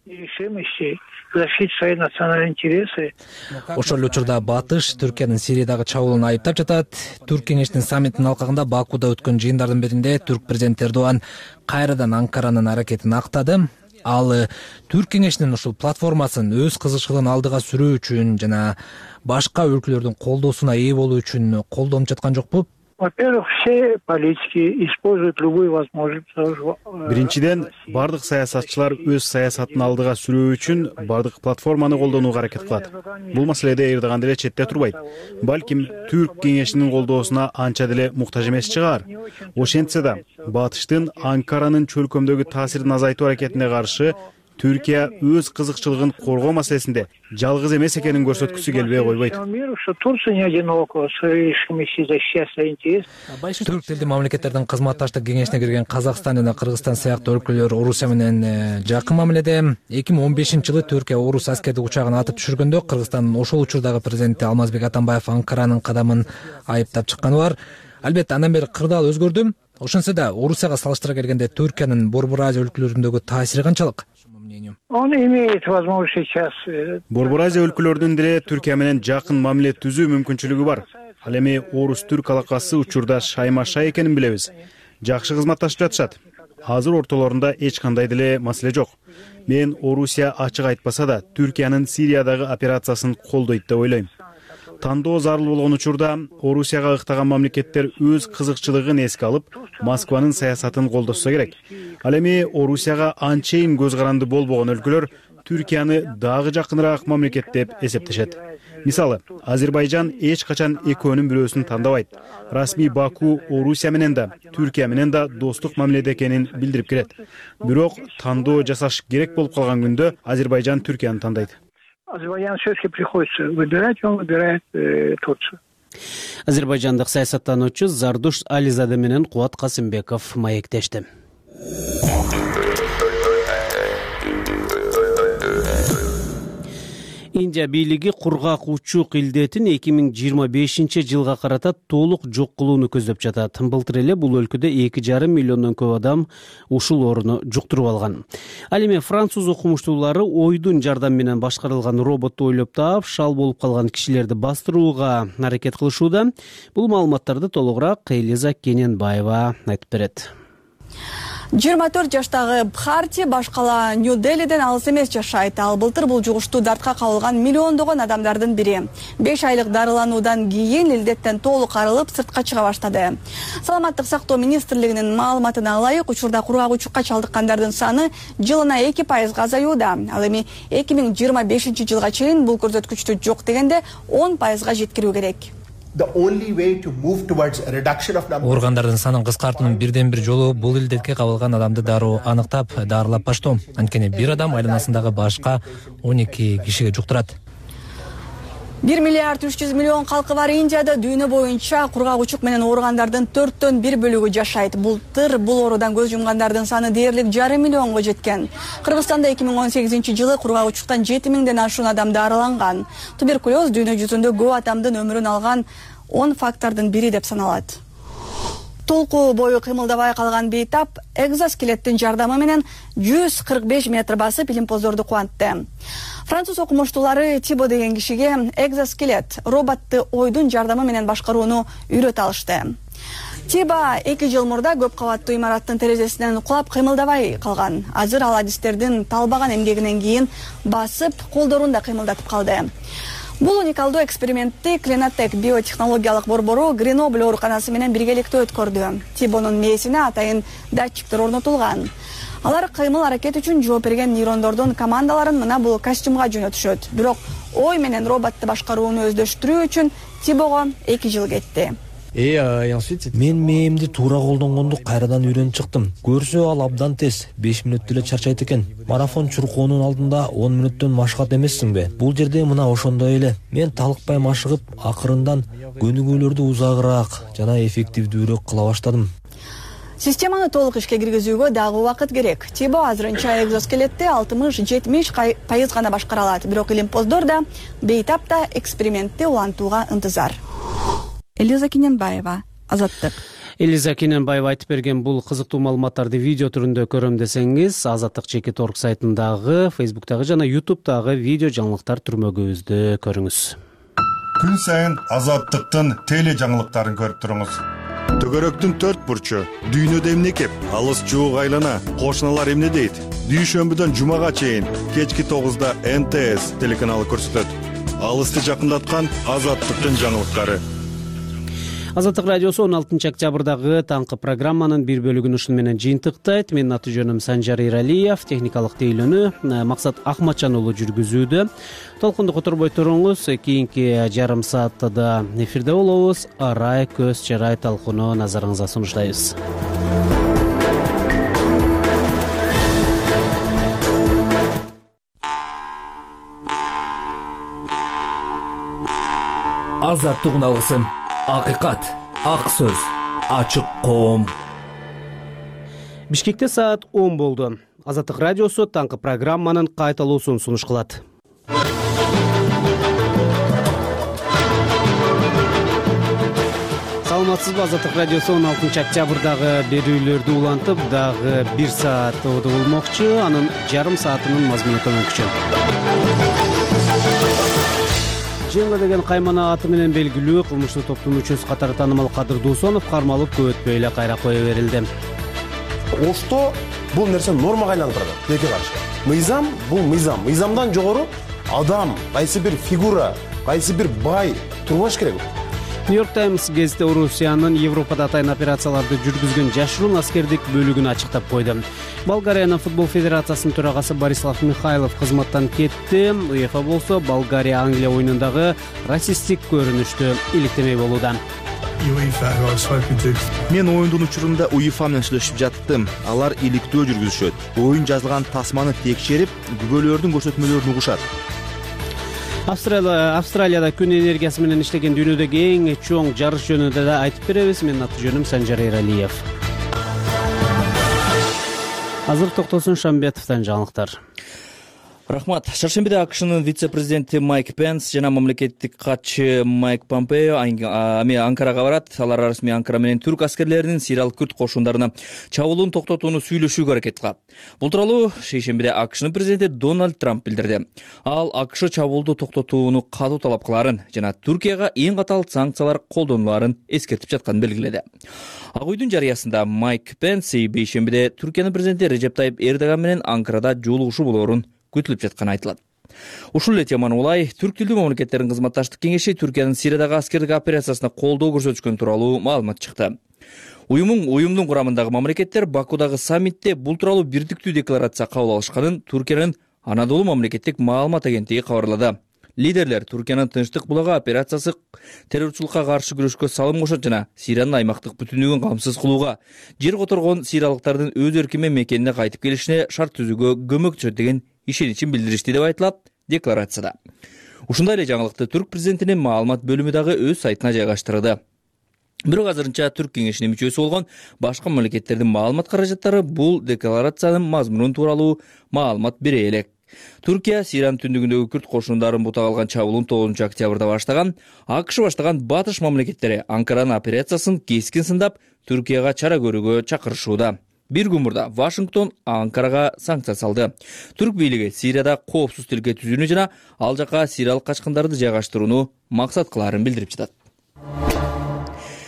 Ошол эле учурда батыш Түркиянын Сириядагы чабуулун айыптап жатат. Түрк кеңештин саммитинин алкагында Бакуда өткөн жыйындардын биринде түрк президенти Эрдоган кайрадан Анкаранын аракетин актады. Ал Түрк кеңешинин ушул платформасын өз кызыкчылыгын алдыга сүрүү үчүн жана башка өлкөлөрдүн колдоосуна ээ болуу үчүн колдонуп жаткан жокпу? Во-первых, все политики используют любую возможность. Биринчиден, бардык саясатчылар өз саясатын алдыга сүрүү үчүн бардык платформаны колдонууга аракет кылат. Бул маселеде Эрдоган деле четте турбайт. Балким Түрк кеңешинин колдоосуна анча деле муктаж эмес чыгар. Ошентсе да, батыштын Анкаранын чөлкөмдөгү таасирин азайтуу аракетине каршы Түркия өз кызыкчылыгын коргоо маселесинде жалгыз эмес экенин көрсөткүсү келбей койбойт. Түрк тилдүү мамлекеттердин кызматташтык кеңешине кирген Казакстан жана Кыргызстан сыяктуу өлкөлөр Орусия менен жакын мамиледе. 2015-жылы Түркия орус аскердик учагын атып түшүргөндө Кыргызстандын ошол учурдагы президенти Алмазбек Атамбаев Анкаранын кадамын айыптап чыкканы бар. Албетте андан бери кырдаал өзгөрдү. Ошентсе да Орусияга салыштыра келгенде Түркиянын Борбор Азия өлкөлөрүндөгү таасири канчалык? Он имеет возможность сейчас... Борбор Азия өлкөлөрүнүн деле Түркия менен жакын мамиле түзүү мүмкүнчүлүгү бар. Ал эми орус-түрк алакасы учурда шайма-шай экенин билебиз. Жакшы кызматташып жатышат. Азыр ортолорунда эч кандай деле маселе жок. Мен Орусия ачык айтпаса да Түркиянын Сириядагы операциясын колдойт деп ойлойм. Тандоо зарыл болгон учурда Орусияга ыктаган мамлекеттер өз кызыкчылыгын эске алып, Москванын саясатын колдошсо керек. Ал эми Орусияга анчейин көз каранды болбогон өлкөлөр Түркияны дагы жакыныраак мамлекет деп эсептешет. Мисалы, Азербайжан эч качан экөөнүн бирөөсүн тандабайт. Расмий Баку Орусия менен да, Түркия менен да достук мамиледе экенин билдирип келет. Бирок тандоо жасаш керек болуп калган күндө Азербайжан Түркияны тандайт. Азербайджан все-таки приходится выбирать, он выбирает Турцию. Азербайжандык саясаттануучу Зардуш Ализаде менен Кубат Касымбеков маектешти. Индия бийлиги кургак учук илдетин 2025-жылга карата толук жок кылууну көздөп жатат. Былтыр эле бул өлкөдө 2,5 миллиондон көп адам ушул ооруну жуктуруп алган. Ал эми француз окумуштуулары ойдун жардамы менен башкарылган роботту ойлоп таап, шал болуп калган кишилерди бастырууга аракет кылышууда. Бул маалыматтарды толугураак Элиза Кененбаева айтып берет. 24 жаштагы Бхарти башкала Нью-Делиден алыс эмес жашайт. Ал былтыр бул жугуштуу дартка кабылган миллиондогон адамдардын бири. 5 айлык дарылануудан кийин илдеттен толук арылып, сыртка чыга баштады. Саламаттык сактоо министрлигинин маалыматына ылайык, учурда кургак учукка чалдыккандардын саны жылына 2% азаюуда. Ал эми 2025-жылга чейин бул көрсөткүчтү жок дегенде 10% жеткирүү керек. Органдардын санын кыскартуунун бирден бир жолу бул илдетке кабылган адамды дароо аныктап, дарылап баштоо. Анткени бир адам айланасындагы башка 12 кишиге жуктурат. 1 миллиард 300 миллион калкы бар Индияда дүйнө боюнча кургак учук менен ооругандардын 4/1 бөлүгү жашайт. Былтыр бул оорудан көз жумгандардын саны дээрлик 1,5 миллионго жеткен. Кыргызстанда 2018-жылы кургак учуктан 7000ден ашуун адам дарыланган. Туберкулез дүйнө жүзүндө көп адамдын өмүрүн алган 10 фактордун бири деп саналат. Толку бою кыймылдабай калган бейтап экзоскелеттин жардамы менен 145 метр басып илимпоздорду кубантты. Француз окумуштуулары Тибо деген кишиге экзоскелет роботту ойдун жардамы менен башкарууну үйрөтө алышты. Тиба 2 жыл мурда көп кабаттуу имараттын терезесинен кулап кыймылдабай калган. Азыр ал адистердин талбаган эмгегинен кийин басып, колдорун да кыймылдатып калды. Бул уникалдуу экспериментти Клинотек биотехнологиялык борбору Гренобль ооруканасы менен биргеликте өткөрдү. Тибонун мээсине атайын датчиктер орнотулган. Алар кыймыл аракет үчүн жооп берген нейрондордун командаларын мына бул костюмга жөнөтүшөт. Бирок ой менен роботту башкарууну өздөштүрүү үчүн Тибого 2 жыл кетти. Мен мээмди туура колдонгонду кайрадан үйрөнүп чыктым. Көрсө ал абдан тез, 5 мүнөттө эле чарчайт экен. Марафон чуркоонун алдында 10 мүнөттөн машыгат эмессиңби? Бул жерде мына ошондой эле. Мен талыкпай машыгып, акырындан көнүгүүлөрдү узагыраак жана эффективдүүрөөк кыла баштадым. Системаны толук ишке киргизүүгө дагы убакыт керек. Тибо азырынча экзоскелетти 60-70% гана башкара алат. Бирок илимпоздор да бейтап да экспериментти улантууга ынтызар. Элиза Киненбаева, Азаттык. Элиза Киненбаева айтып берген бул кызыктуу маалыматтарды видео түрүндө көрөм десеңиз, Азаттык Чекит.org сайтындагы, Facebook'тагы жана YouTube'дагы видео жаңылыктар түрмөгүбүздө көрүңүз. Күн сайын Азаттыктын теле жаңылыктарын көрүп туруңуз. Төгөрөктүн 4 бурчу, дүйнөдө эмне кеп, алыс жуук айлана, кошуналар эмне дейт? Дүйшөмбүдөн жумага чейин кечки 9-да НТС телеканалы көрсөтөт. Алысты жакындаткан Азаттыктын жаңылыктары. Азаттык радиосу 16 октябрдагы таңкы программанын бир бөлүгүн ушун менен жыйынтыктайт. Менин аты жөнүм Санжар Иралиев, техникалык тейлөөнү Максат Ахматжан уулу жүргүзүүдө. Толкунду которбой туруңуз. Кийинки жарым саатта эфирде болобуз. Арай көз чарай талкууну назарыңызга сунуштайбыз. Азаттык алгысын. Акыйкат, ак сөз, ачык коом. Бишкекте саат 10 болду. Азаттык радиосу таңкы программанын кайталуусун сунуш кылат. Саламатсызбы? Азаттык радиосу 16 октябрдагы берүүлөрдү улантып, дагы 1 саат болмокчу. Анын жарым саатынын мазмуну төмөнкүчө. Жеңго деген каймана аты менен белгилүү кылмыштуу топтун мүчөсү катары таанымал Кадыр Дуусонов кармалып көп өтпөй эле кайра кое берилди. Ошто бул нерсе нормага айланып барат. Тилекке каршы. Мыйзам бул мыйзам. Мыйзамдан жогору адам, кайсы бир фигура, кайсы бир бай турбаш керек. Нью-Йорк Таймс гезити Орусиянын Европада атайын операцияларды жүргүзгөн жашыруун аскердик бөлүгүн ачыктап койду. Болгариянын футбол федерациясынын төрагасы Борислав Михайлов кызматтан кетти. УЕФА болсо Болгария Англия оюнундагы расисттик көрүнүштү иликтемей болууда. Мен оюндун учурунда УЕФА менен сүйлөшүп жаттым. Алар иликтөө жүргүзүшөт. Оюн жазылган тасманы текшерип, күбөлөрдүн көрсөтмөлөрүн угушат. Австралияда күн энергиясы менен иштеген дүйнөдөгү эң чоң жарыш жөнүндө да айтып беребиз. Менин аты жөнүм Санжар Иралиев. Азыр Токтосун Шамбетовдон жаңылыктар. Рахмат. Шаршембиде АКШнын вице-президенти Майк Пенс жана мамлекеттик катчы Майк Помпео Анкарага барат. Алар расмий Анкара менен түрк аскерлеринин сириялык күрд кошундарына чабуулун токтотууну сүйлөшүүгө аракет кылат. Бул тууралуу шейшембиде АКШнын президенти Дональд Трамп билдирди. Ал АКШ чабуулду токтотууну катуу талап кыларын жана Түркияга эң катаал санкциялар колдонуларын эскертип жатканын белгиледи. Ак үйдүн жарыясында Майк Пенс бейшембиде Түркиянын президенти Режеп Тайип Эрдоган менен Анкарада жолугушуу болоорун күтүлүп жатканы айтылат. Ушул эле теманы улай түрк тилдүү мамлекеттердин кызматташтык кеңеши Түркиянын Сириядагы аскердик операциясына колдоо көрсөтүшкөн тууралуу маалымат чыкты. Уюмдун курамындагы мамлекеттер Бакудагы саммитте бул тууралуу бирдиктүү декларация кабыл алышканын Түркиянын Анадолу мамлекеттик маалымат агенттиги кабарлады. Лидерлер Түркиянын Тынчтык булагы операциясы террорчулукка каршы күрөшкө салым кошот жана Сириянын аймактык бүтүнлүгүн камсыз кылууга, жер которгон сириялыктардын өз эрки менен мекенине кайтып келишине шарт түзүүгө көмөктөшөт деген ишеничин билдиришти деп айтылат декларацияда. Ушундай эле жаңылыкты түрк президентинин маалымат бөлүмү дагы өз сайтына жайгаштырды. Бирок азырынча түрк кеңешинин мүчөсү болгон башка мамлекеттердин маалымат каражаттары бул декларациянын мазмунун тууралуу маалымат бере элек. Түркия Сириянын түндүгүндөгү күрд кошундарын бутак алган чабуулун 9 октябрда баштаган. АКШ баштаган батыш мамлекеттери Анкаранын операциясын кескин сындап, Түркияга чара көрүүгө чакырышууда. Бир күн мурда Вашингтон Анкарага санкция салды. Түрк бийлиги Сирияда коопсуз тилке түзүүнү жана ал жака сириялык качкындарды жайгаштырууну максат кылаарын билдирип жатат.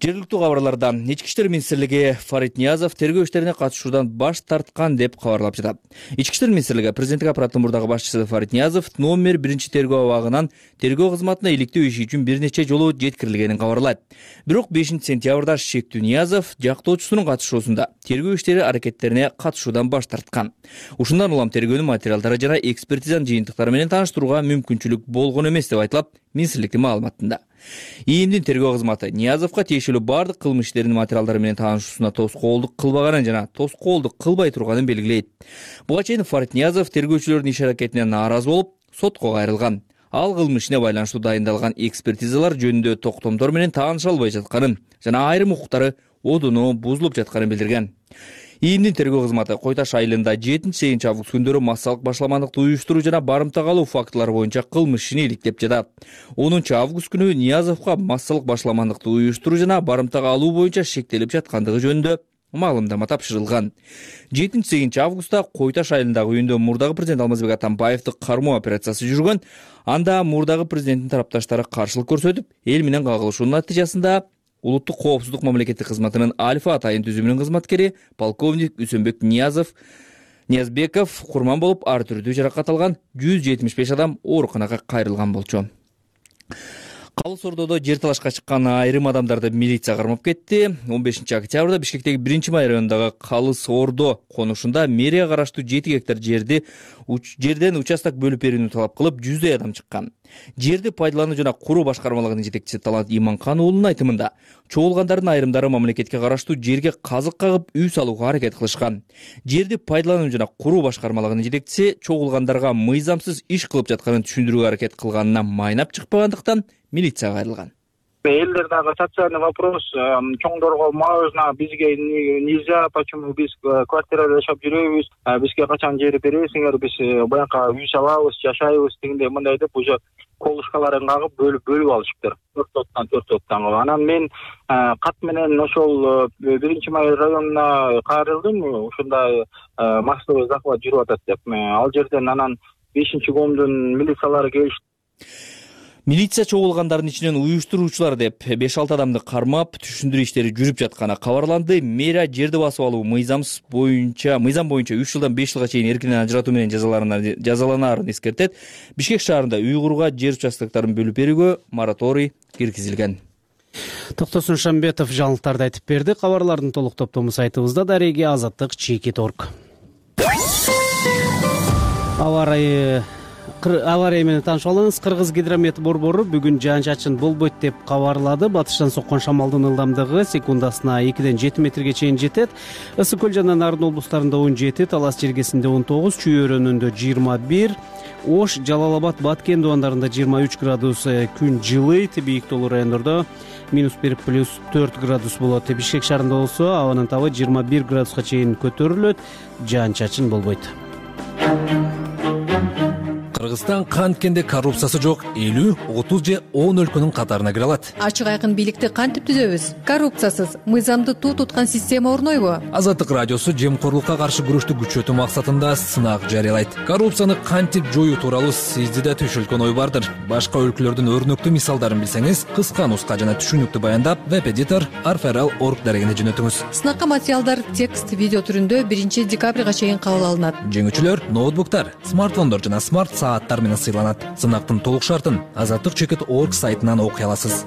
Жергиликтүү кабарларда Ички иштер министрлиги Фарит Ниязов тергөө иштерине катышуудан баш тарткан деп кабарлап жатат. Ички иштер министрлиги президенттик аппараттын мурдагы башчысы Фарит Ниязов номер 1 тергөө абагынан тергөө кызматына иликтөө иши үчүн бир нече жолу жеткирилгенин кабарлайт. Бирок 5-сентябрда шектүү Ниязов жактоочусунун катышуусунда тергөө иштери аракеттерине катышуудан баш тарткан. Ушундан улам тергөөнүн материалдары жана экспертизанын жыйынтыктары менен тааныштырууга мүмкүнчүлүк болгон эмес деп айтылат министрликтин маалыматында. ИИМдин тергөө кызматы Ниязовго тиешелүү бардык кылмыш иштеринин материалдары менен таанышуусуна тоскоолдук кылбаганын жана тоскоолдук кылбай турганын белгилейт. Буга чейин Фарит Ниязов тергөөчүлөрдүн иш аракетине нааразы болуп, сотко кайрылган. Ал кылмыш ишине байланыштуу дайындалган экспертизалар жөнүндө токтомдор менен тааныша албай жатканын жана айрым укуктары одуну бузулуп жатканын билдирген. ИИМдин тергөө кызматы Кой Таш айылында 7-8 август күндөрү массалык башламандыкты уюштуруу жана барымта калуу фактылары боюнча кылмыш ишин иликтеп жатат. 10 август күнү Ниязовго массалык башламандыкты уюштуруу жана барымта калуу боюнча шектелип жаткандыгы жөнүндө маалымдама тапшырылган. 7-8 августта Кой Таш айылындагы үйүндө мурдагы президент Алмазбек Атамбаевди кармоо операциясы жүргөн. Анда мурдагы президенттин тарапташтары каршылык көрсөтүп, эл менен кагылышуунун натыйжасында Улуттук коопсуздук мамлекеттик кызматынын Альфа атайын түзүмүнүн кызматкери полковник Үсөнбек Ниязбеков курман болуп ар түрдүү жаракат алган 175 адам ооруканага кайрылган болчу. Калыс Ордодо жер талашка чыккан айрым адамдарды милиция кармап кетти. 15 октябрда Бишкектеги 1-Май районундагы Калыс Ордо конушунда мэрия караштуу 7 гектар жерден участок бөлүп берүүнү талап кылып 100 адам чыккан. Жерди пайдалануу жана куруу башкармалыгынын жетекчиси Талант Иманкан уулунун айтымында, чогулгандардын айрымдары мамлекетке караштуу жерге казык кагып үй салууга аракет кылышкан. Жерди пайдалануу жана куруу башкармалыгынын жетекчиси чогулгандарга мыйзамсыз иш кылып жатканын түшүндүрүүгө аракет кылганына майнап чыкпагандыктан милицияга кайрылган. Элдердагы социальный вопрос чоңдорго маалына бизге нельзя, почему биз квартирада жашап жүрөбүз, бизге качан жер бересиңер, биз баягы үй салабыз, жашайбыз дегендей мындай деп уже колушкаларын кагып бөлүп алышыптыр. 4 топтан. Анан мен кат менен ошол 1-Май районуна кайрылдым, ушундай массовый захват жүрүп атат деп. Ал жерден анан 5-комдун милициялары келишти. Милиция чогулгандардын ичинен уюштуруучулар деп 5-6 адамды кармап, түшүндүрүү иштери жүрүп жатканы кабарланды. Мэрия жерди басып алуу мыйзам боюнча 3 жылдан 5 жылга чейин эркинен ажыратуу менен жазаланаарын эскертет. Бишкек шаарында үй курууга жер участоктарын бөлүп берүүгө мораторий киргизилген. Токтосун Шамбетов жаңылыктарды айтып берди. Кабарлардын толук топтому сайтыбызда дареги azаттык.чекит.org. Авария менен таанышып алыңыз. Кыргыз гидромет борбору бүгүн жаан-чачын болбойт деп кабарлады. Батыштан соккон шамалдын ылдамдыгы секундасына 2-ден 7 метрге чейин жетет. Ысык көл жана Нарын облустарында 17, Талас жергесинде 19, Чүй өрөөнүндө 21, Ош, Жалал-Абад, Баткен дубандарында 23 градус күн жылыйт. Бийиктоолуу райондордо -1 + 4 градус болот. Бишкек шаарында болсо абанын табы 21 градуска чейин көтөрүлөт. Жаан-чачын болбойт. Кыргызстан канткенде коррупциясы жок 50, 30 же 10 өлкөнүн катарына кире алат. Ачык айкын бийликти кантип түзөбүз? Коррупциясыз, мыйзамды туу туткан система орнойбу? Азаттык радиосу жемкорлукка каршы күрөштү күчөтүү максатында сынак жарыялайт. Коррупцияны кантип жоюу тууралуу сизде да түшүлгөн ой бардыр. Башка өлкөлөрдүн өрнөктүү мисалдарын билсеңиз, кыска нуска жана түшүнүктүү баяндап веб-эдитор arferal.org дарегине жөнөтүңүз. Сынакка материалдар текст, видео түрүндө 1 декабрга чейин кабыл алынат. Жеңүүчүлөр ноутбуктар, смартфондор жана смарт сааттар менен сыйланат. Сынактын толук шартын azаттык.org сайтынан окуй аласыз.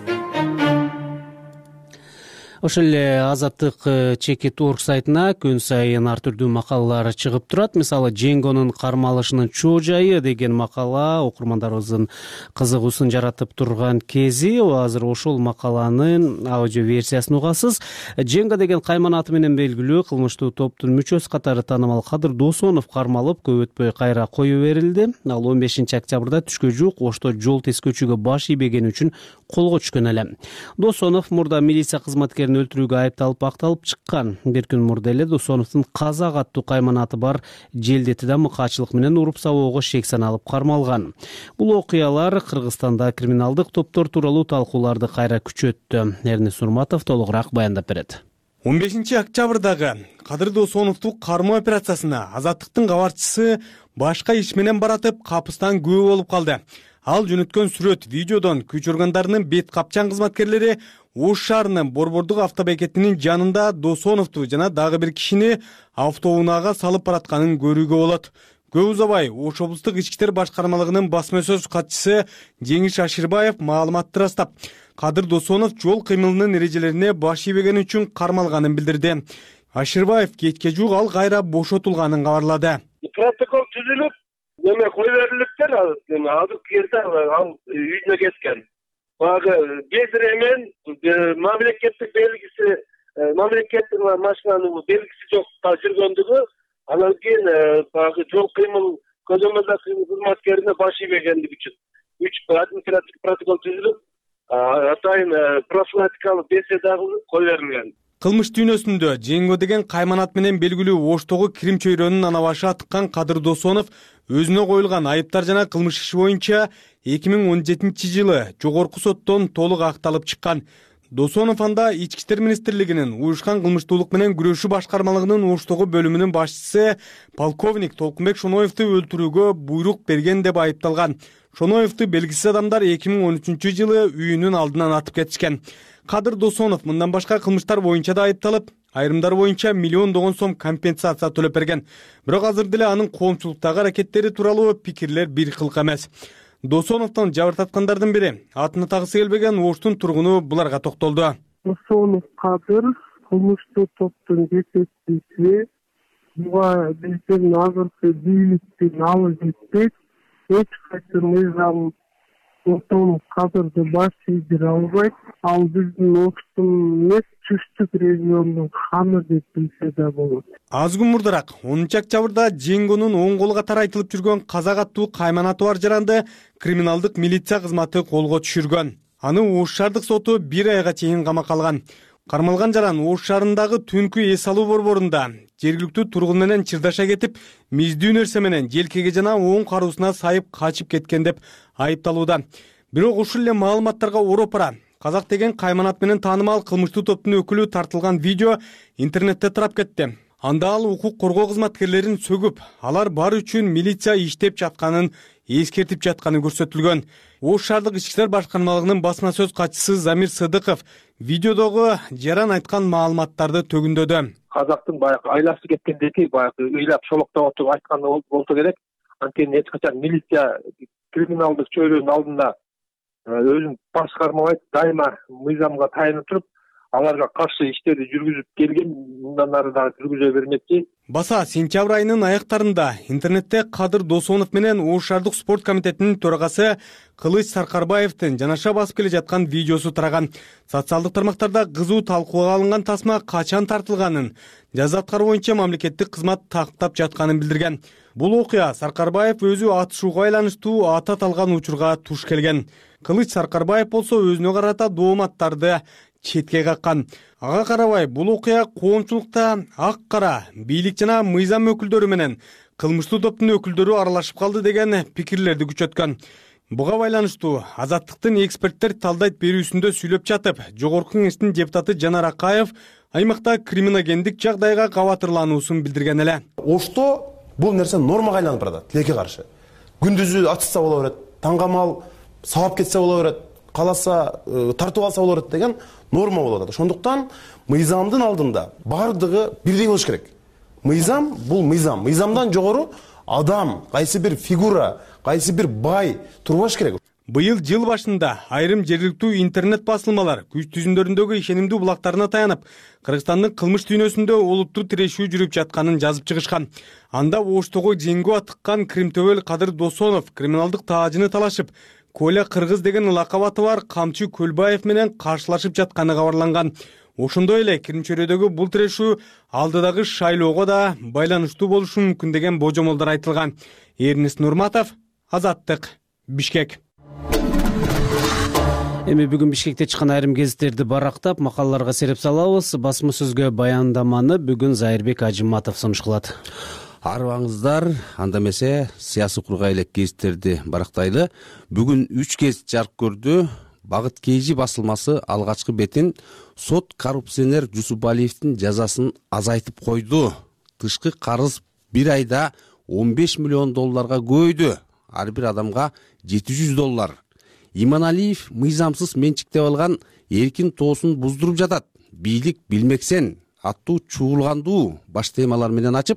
Ошол эле azаттык.org сайтына күн сайын ар түрдүү макалалар чыгып турат. Мисалы, Жеңгонун кармалышынын чоо жайы деген макала окурмандарыбыздын кызыгуусун жаратып турган кези. Азыр ошол макаланын аудио версиясын угасыз. Женго деген кайман аты менен белгилүү кылмыштуу топтун мүчөсү катары таанымал Кадыр Досонов кармалып, көп өтпөй кайра коюу берилди. Ал 15 октябрда түшкө жуук Ошто жол тескөөчүгө баш ийбегени үчүн колго түшкөн эле. Досонов мурда милиция кызматкерин өлтүрүүгө айыпталып акталып чыккан. Бир күн мурда эле Досоновдун Казак аттуу кайманаты бар желдетиде мыкаачылык менен уруп сабоого шек саналып кармалган. Бул окуялар Кыргызстанда криминалдык топтор тууралуу талкууларды кайра күчөттү. Эрнис Урматов толугураак баяндап берет. 15 октябрдагы Кадыр Досоновду кармоо операциясына Азаттыктын кабарчысы башка иш менен баратып капыстан күбө болуп калды. Ал жөнөткөн сүрөт видеодон күч органдарынын бет капчан кызматкерлери Ош шаарынын Борбордук автобекетинин жанында Досоновду жана дагы бир кишини автоунаага салып баратканын көрүүгө болот. Көп узабай Ош облустук ички иштер башкармалыгынын басма сөз катчысы Жеңиш Аширбаев маалыматты ырастап, Кадыр Досонов жол кыймылынын эрежелерине баш ийбегени үчүн кармалганын билдирди. Аширбаев кечке жуук ал кайра бошотулганын кабарлады. Протокол түзүлүп, эме кой берилиптир, азыр кезде ал үйүнө кеткен. Багы безир эмен мамлекеттик белгиси, мамлекеттик машинанын белгиси жок жүргөндүгү, анан кийин багы жол кыймыл көзөмөлдө кызматкерине баш ийбегендиги үчүн 3 административдик протокол түзүлүп, атайын профилактикалык беседа кой берилген. Кылмыш дүйнөсүндө Жеңго деген кайманат менен белгилүү Оштогу кирим чөйрөнүн ана башы атыккан Кадыр Досонов өзүнө коюлган айыптар жана кылмыш иши боюнча 2017-жылы жогорку соттон толук акталып чыккан. Досонов анда Ички иштер министрлигинин уюшкан кылмыштуулук менен күрөшүү башкармалыгынын Оштогу бөлүмүнүн башчысы полковник Толкунбек Шоноевду өлтүрүүгө буйрук берген деп айыпталган. Шоноевду белгисиз адамдар 2013-жылы үйүнүн алдынан атып кетишкен. Кадыр Досонов мындан башка кылмыштар боюнча да айыпталып, айрымдар боюнча миллиондогон сом компенсация төлөп берген. Бирок азыр деле анын коомчулуктагы аракеттери тууралуу пикирлер бир кылк эмес. Досоновдон жабыр тарткандардын бири, атын атагысы келбеген Оштун тургуну буларга токтолду. Досонов Кадыр кылмыштуу топтун жетекчиси, буга биздин азыркы бийликтин алып жетпек, эч кайсы мыйзам Досонов Кадырды баш ийдире албайт. Ал биздин Оштун эмес, түштүк региондун ханы деп билсе да болот. Аз күн мурдараак 10-октябрда Жеңгонун оң колу катары айтылып жүргөн казак аттуу кайманаты бар жаранды криминалдык милиция кызматы колго түшүргөн. Аны Ош шаардык соту 1 айга чейин камакка алган. Кармалган жаран Ош шаарындагы түнкү эс алуу борборунда жергиликтүү тургун менен чырдаша кетип, миздүү нерсе менен желкеге жана оң кароосуна сайып качып кеткен деп айыпталууда. Бирок ушул эле маалыматтарга оропара Казак деген кайманат менен таанымал кылмыштуу топтун өкүлү тартылган видео интернетте тарап кетти. Анда ал укук коргоо кызматкерлерин сөгүп, алар бар үчүн милиция иштеп жатканын эскертип жатканы көрсөтүлгөн. Ош шаардык ички иштер башкармалыгынын басма сөз катчысы Замир Сыдыков видеодогу жаран айткан маалыматтарды төгүндөдү. Казактын баягы айласы кеткендеги баягы ыйлап шолоктоп отуруп айтканы болсо керек. Анткени эч качан милиция криминалдык чөйрөнүн алдында өзүн башкармабайт, дайыма мыйзамга таянып туруп, аларга каршы иштерди жүргүзүп келген, мындан ары дагы жүргүзө бермекчи. Баса сентябрь айынын аяктарында интернетте Кадыр Досонов менен Ош шаардык спорт комитетинин төрагасы Кылыч Саркарбаевдин жанаша басып келе жаткан видеосу тараган. Социалдык тармактарда кызуу талкууга алынган тасма качан тартылганын, жаза аткаруу боюнча мамлекеттик кызмат тактап жатканын билдирген. Бул окуя Саркарбаев өзү атышууга айланыштуу аты аталган учурга туш келген. Кылыч Саркарбаев болсо өзүнө карата дооматтарды четке каккан. Ага карабай бул окуя коомчулукта ак кара бийлик жана мыйзам өкүлдөрү менен кылмыштуу топтун өкүлдөрү аралашып калды деген пикирлерди күчөткөн. Буга байланыштуу Азаттыктын эксперттер талдайт берүүсүндө сүйлөп жатып, жогорку кеңештин депутаты Жанар Акаев аймакта криминогендик жагдайга кабатырлануусун билдирген эле. Ошто бул нерсе нормага айланып барат, тилекке каршы. Күндүзү атышса боло берет, таңгамал сабап кетсе боло берет, каласа тартып алса боло берет деген норма болуп атат. Ошондуктан мыйзамдын алдында бардыгы бирдей болуш керек. Мыйзам бул мыйзам. Мыйзамдан жогору адам, кайсы бир фигура, кайсы бир бай турбаш керек. Быйыл жыл башында айрым жергиликтүү интернет басылмалар күч түзүмдөрүндөгү ишенимдүү булактарына таянып, Кыргызстандын кылмыш дүйнөсүндө олуттуу тирешүү жүрүп жатканын жазып чыгышкан. Анда Оштогу Жеңго атыккан кримтөбөл Кадыр Досонов криминалдык таажыны талашып, Коля Кыргыз деген лакап аты бар Камчы Көлбаев менен каршылашып жатканы кабарланган. Ошондой эле кирим-чөйрөдөгү бул тирешүү алдыдагы шайлоого да байланыштуу болушу мүмкүн деген божомолдор айтылган. Эрнис Нурматов, Азаттык, Бишкек. Эми бүгүн Бишкекте чыккан айрым гезиттерди барактап, макалаларга сереп салабыз. Басма сөзгө баяндаманы бүгүн Зайырбек Ажыматов сунуш кылат. Арыбаңыздар, анда эмесе саясий кургай элек гезиттерди барактайлы. Бүгүн 3 гезит жарык көрдү. Багыт Кейжи басылмасы алгачкы бетин сот коррупционер Жусупалиевдин жазасын азайтып койду. Тышкы карыз 1 айда $15 миллион көбөйдү. ар бир адамга $700. Иманалиев мыйзамсыз менчиктеп алган эркин тоосун буздуруп жатат. Бийлик билмексен аттуу чуулгандуу баш темалар менен ачып,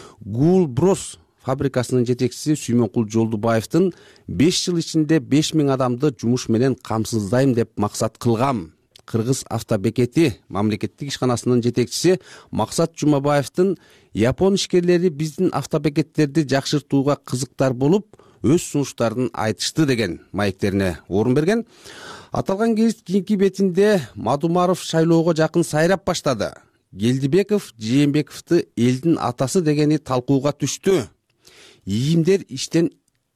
Гул Брос фабрикасынын жетекчиси Сүймөнкул Жолдубаевдин 5 жыл ичинде 5000 адамды жумуш менен камсыздайм деп максат кылгам. Кыргыз автобекети мамлекеттик ишканасынын жетекчиси Максат Жумабаевдин Япон ишкерлери биздин автобекеттерди жакшыртууга кызыктар болуп, өз сунуштарын айтышты деген маектерине орун берген. Аталган гезит кийинки бетинде Мадумаров шайлоого жакын сайрап баштады. Келдибеков Жээнбековду элдин атасы дегени талкууга түштү. Ийимдер иштен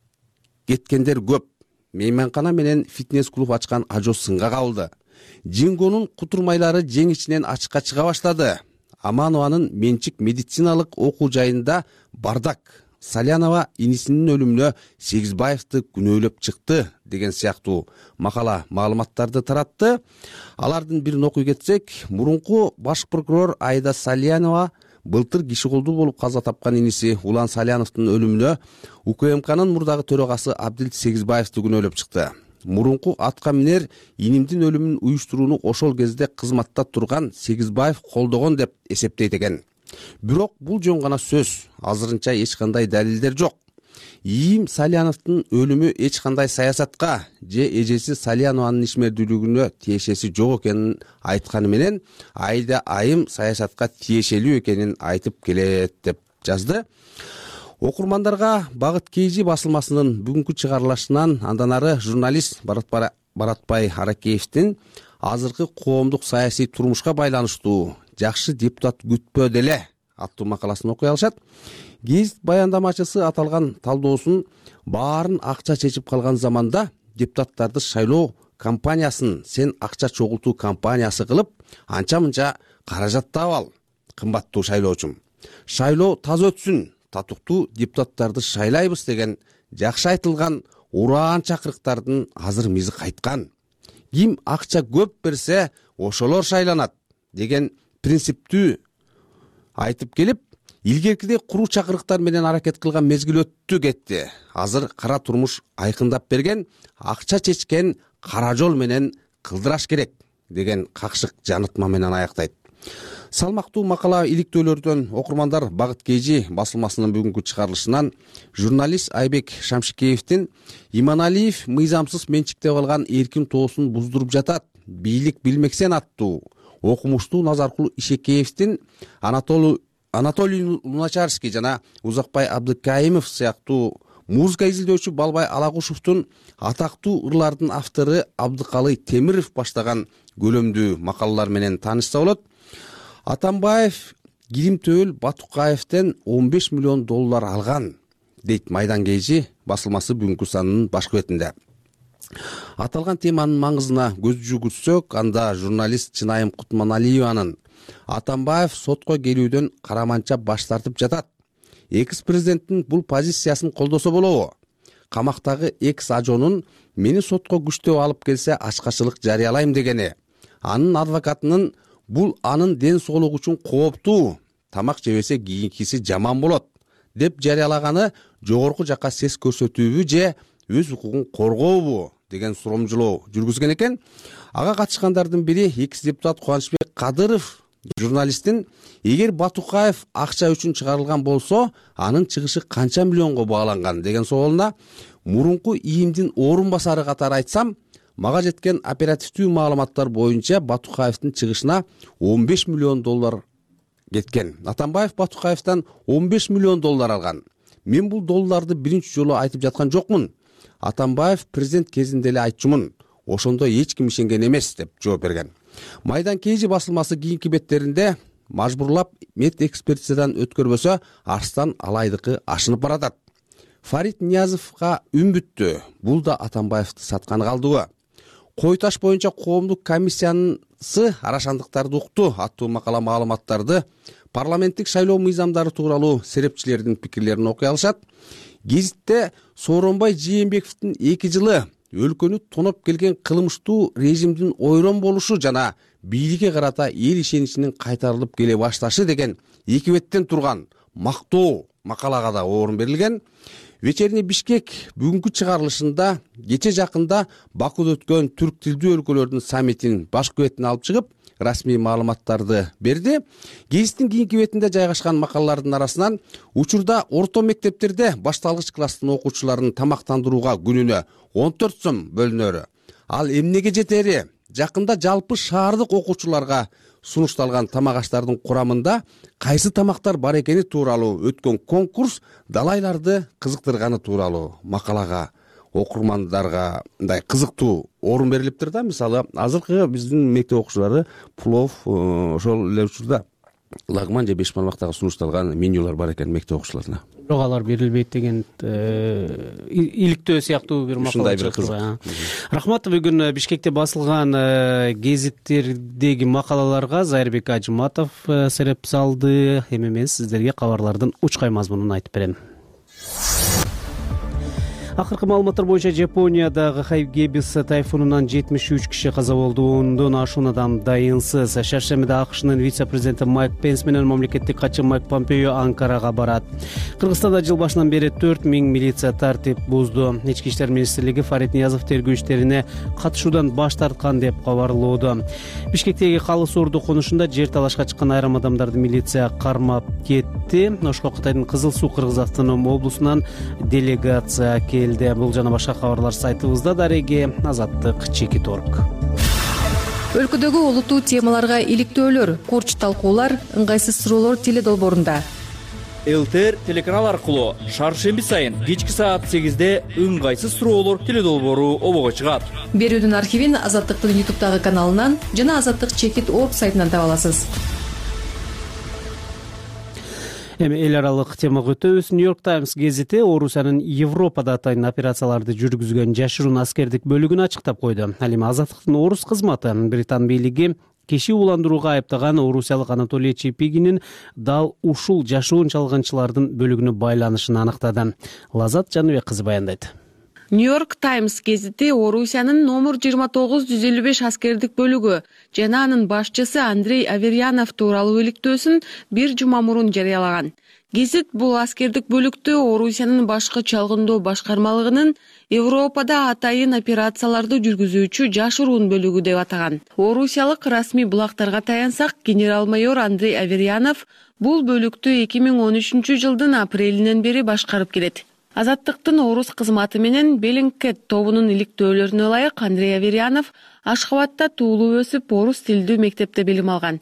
кеткендер көп. Мейманкана менен фитнес клуб ачкан ажо сынга кабылды. Жингонун кутурмайлары жең ичинен ачыкка чыга баштады. Аманованын менчик медициналык окуу жайында бардак. Салянова инисинин өлүмүнө Сегизбаевди күнөөлөп чыкты деген сыяктуу макала маалыматтарды таратты. Алардын бирин окуй кетсек, мурунку баш прокурор Айда Салянова былтыр киши колдуу болуп каза тапкан иниси Улан Саляновдун өлүмүнө УКМКнын мурдагы төрагасы Абдил Сегизбаевди күнөөлөп чыкты. Мурунку атка минер инимдин өлүмүн уюштурууну ошол кезде кызматта турган Сегизбаев колдогон деп эсептейт экен. Бирок бул жөн гана сөз. Азырынча эч кандай далилдер жок. Ийим Саляновдун өлүмү эч кандай саясатка же эжеси Салянованын ишмердүүлүгүнө тиешеси жок экенин айтканы менен, Айда айым саясатка тиешелүү экенин айтып келет деп жазды. Окурмандарга Багыт Кейжи басылмасынын бүгүнкү чыгарылышынан андан ары журналист Баратбай Аракеевдин азыркы коомдук саясий турмушка байланыштуу жакшы депутат күтпө деле аттуу макаласын окуй алышат. Гезит баяндамачысы аталган талдоосун баарын акча чечип калган заманда депутаттарды шайлоо кампаниясын сен акча чогултуу кампаниясы кылып, анча-мынча каражат таап ал. Кымбаттуу шайлоочум, шайлоо таза өтсүн, татыктуу депутаттарды шайлайбыз деген жакшы айтылган ураан чакырыктардын азыр мизи кайткан. Ким акча көп берсе, ошолор шайланат деген принциптүү айтып келип, илгеркидей куру чакырыктар менен аракет кылган мезгил өттү кетти. Азыр кара турмуш айкындап берген, акча чечкен кара жол менен кылдыраш керек деген какшык жанытма менен аяктайт. Салмактуу макала иликтөөлөрдөн окурмандар Багыт Кейжи басылмасынын бүгүнкү чыгарылышынан журналист Айбек Шамшикеевдин Иманалиев мыйзамсыз менчиктеп алган эркин тоосун буздуруп жатат, бийлик билмексен аттуу окумуштуу Назаркул Ишекеевдин Анатолий Луначарский жана Узакбай Абдыкаимов сыяктуу музыка изилдөөчү Балбай Алагушевдун атактуу ырлардын автору Абдыкалый Темиров баштаган көлөмдүү макалалар менен таанышса болот. Атамбаев Киримтөөл Батукаевден $15 миллион алган, дейт Майдан Кейжи басылмасы бүгүнкү санынын башкы бетинде. Аталган теманын маңызына көз жүгүртсөк, анда журналист Чынайым Кутманалиеванын Атамбаев сотко келүүдөн караманча баш тартып жатат. Экс-президенттин бул позициясын колдосо болобу? Камактагы экс-ажонун мени сотко күчтөө алып келсе ачкачылык жарыялайм дегени. Анын адвокатынын бул анын ден соолугу үчүн кооптуу, тамак жебесе кийинкиси жаман болот деп жарыялаганы жогорку жакка сес көрсөтүүбү же өз укугун коргообу деген суромжулоо жүргүзгөн экен. Ага катышкандардын бири экс-депутат Кубанычбек Кадыров журналисттин эгер Батукаев акча үчүн чыгарылган болсо, анын чыгышы канча миллионго бааланган деген суолуна мурунку ийимдин орун басары катары айтсам, мага жеткен оперативдүү маалыматтар боюнча Батукаевдин чыгышына $15 миллион кеткен. Атамбаев Батукаевдан $15 миллион алган. Мен бул долларды биринчи жолу айтып жаткан жокмун. Атамбаев президент кезинде эле айтчумун. Ошондо эч ким ишенген эмес деп жооп берген. Майдан Кейжи басылмасы кийинки беттеринде мажбурлап мед экспертизадан өткөрбөсө Арстан Алайдыкы ашынып баратат. Фарид Ниязовго үн бүттү. Бул да Атамбаевди сатканы калдыбы? Кой таш боюнча коомдук комиссиянысы арашандыктарды укту аттуу макала маалыматтарды парламенттик шайлоо мыйзамдары тууралуу серепчилердин пикирлерин окуй алышат. Гезитте Сооронбай Жээнбековдун 2 жылы өлкөнү тоноп келген кылмыштуу режимдин ойрон болушу жана бийликке карата эл ишеничинин кайтарылып келе башташы деген эки беттен турган мактоо макалага да орун берилген. Вечерний Бишкек бүгүнкү чыгарылышында кече жакында Бакуда өткөн түрк тилдүү өлкөлөрдүн саммитинин башкы бетине алып чыгып, расмий маалыматтарды берди. Гезиттин кийинки бетинде жайгашкан макалалардын арасынан учурда орто мектептерде башталгыч класстын окуучуларын тамактандырууга күнүнө 14 сом бөлүнөрү, ал эмнеге жетери, жакында жалпы шаардык окуучуларга сунушталган тамак аштардын курамында кайсы тамактар бар экени тууралуу өткөн конкурс далайларды кызыктырганы тууралуу макалага окурмандарга мындай кызыктуу орун берилиптир да. Мисалы, азыркы биздин мектеп окуучулары плов, ошол эле учурда лагман же бешбармактагы сунушталган менюлар бар экен мектеп окуучуларына. Бирок алар берилбейт деген иликтөө сыяктуу бир макала чыгып. Рахмат. Бүгүн Бишкекте басылган гезиттердеги макалаларга Зайырбек Ажыматов сереп салды. Эми мен сиздерге кабарлардын учкай мазмунун айтып берем. Акыркы маалыматтар боюнча Япониядагы Хайгибис тайфунунан 73 киши каза болду, 10дон ашуун адам дайынсыз. Шаршембиде АКШнын вице-президенти Майк Пенс менен мамлекеттик катчы Майк Помпео Анкарага барат. Кыргызстанда жыл башынан бери 4000 милиция тартип бузду. Ички иштер министрлиги Фарит Ниязов тергөө иштерине катышуудан баш тарткан деп кабарлоодо. Бишкектеги Калыс Орду конушунда жер талашка чыккан айрым адамдарды милиция кармап кетти. Ошко Кытайдын Кызыл Суу Кыргыз автоном облусунан делегация Бул жана башка кабарлар сайтыбызда. Дареги Азаттык, Чекит.орг. Өлкөдөгү олуттуу темаларга иликтөөлөр, курч талкуулар, ыңгайсыз суроолор теле долбоорунда. ЛТР телеканал аркылуу шаршемби сайын кечки саат 8-де ыңгайсыз суроолор теле долбоору обого чыгат. Берүүдүн архивин Азаттыктын YouTube'дагы каналынан жана Азаттык Чекит.орг сайтынан таба аласыз. Эми эл аралык темага өтөбүз. Нью-Йорк Таймс гезити Орусиянын Европада атайын операцияларды жүргүзгөн жашыруун аскердик бөлүгүн ачыктап койду. Ал эми Азаттыктын орус кызматы Британ бийлиги киши уландырууга айыптаган орусиялык Анатолий Чепигинин дал ушул жашыруун чалгынчылардын бөлүгүнө байланышын аныктады. Лазат Жаныбек кызы баяндайт. Нью-Йорк Таймс гезити Орусиянын номер 29-155 аскердик бөлүгү жана анын башчысы Андрей Аверьянов тууралуу иликтөөсүн бир жума мурун жарыялаган. Гезит бул аскердик бөлүктү Орусиянын башкы чалгындоо башкармалыгынын Европада атайын операцияларды жүргүзүүчү жашыруун бөлүгү деп атаган. Орусиялык расмий булактарга таянсак, генерал-майор Андрей Аверьянов бул бөлүктү 2013 жылдын апрелинен бери башкарып келет. Азаттыктын орус кызматы менен Беллингкет тобунун иликтөөлөрүнө ылайык Андрей Аверьянов Ашхабадта туулуп өсүп, орус тилдүү мектепте билим алган.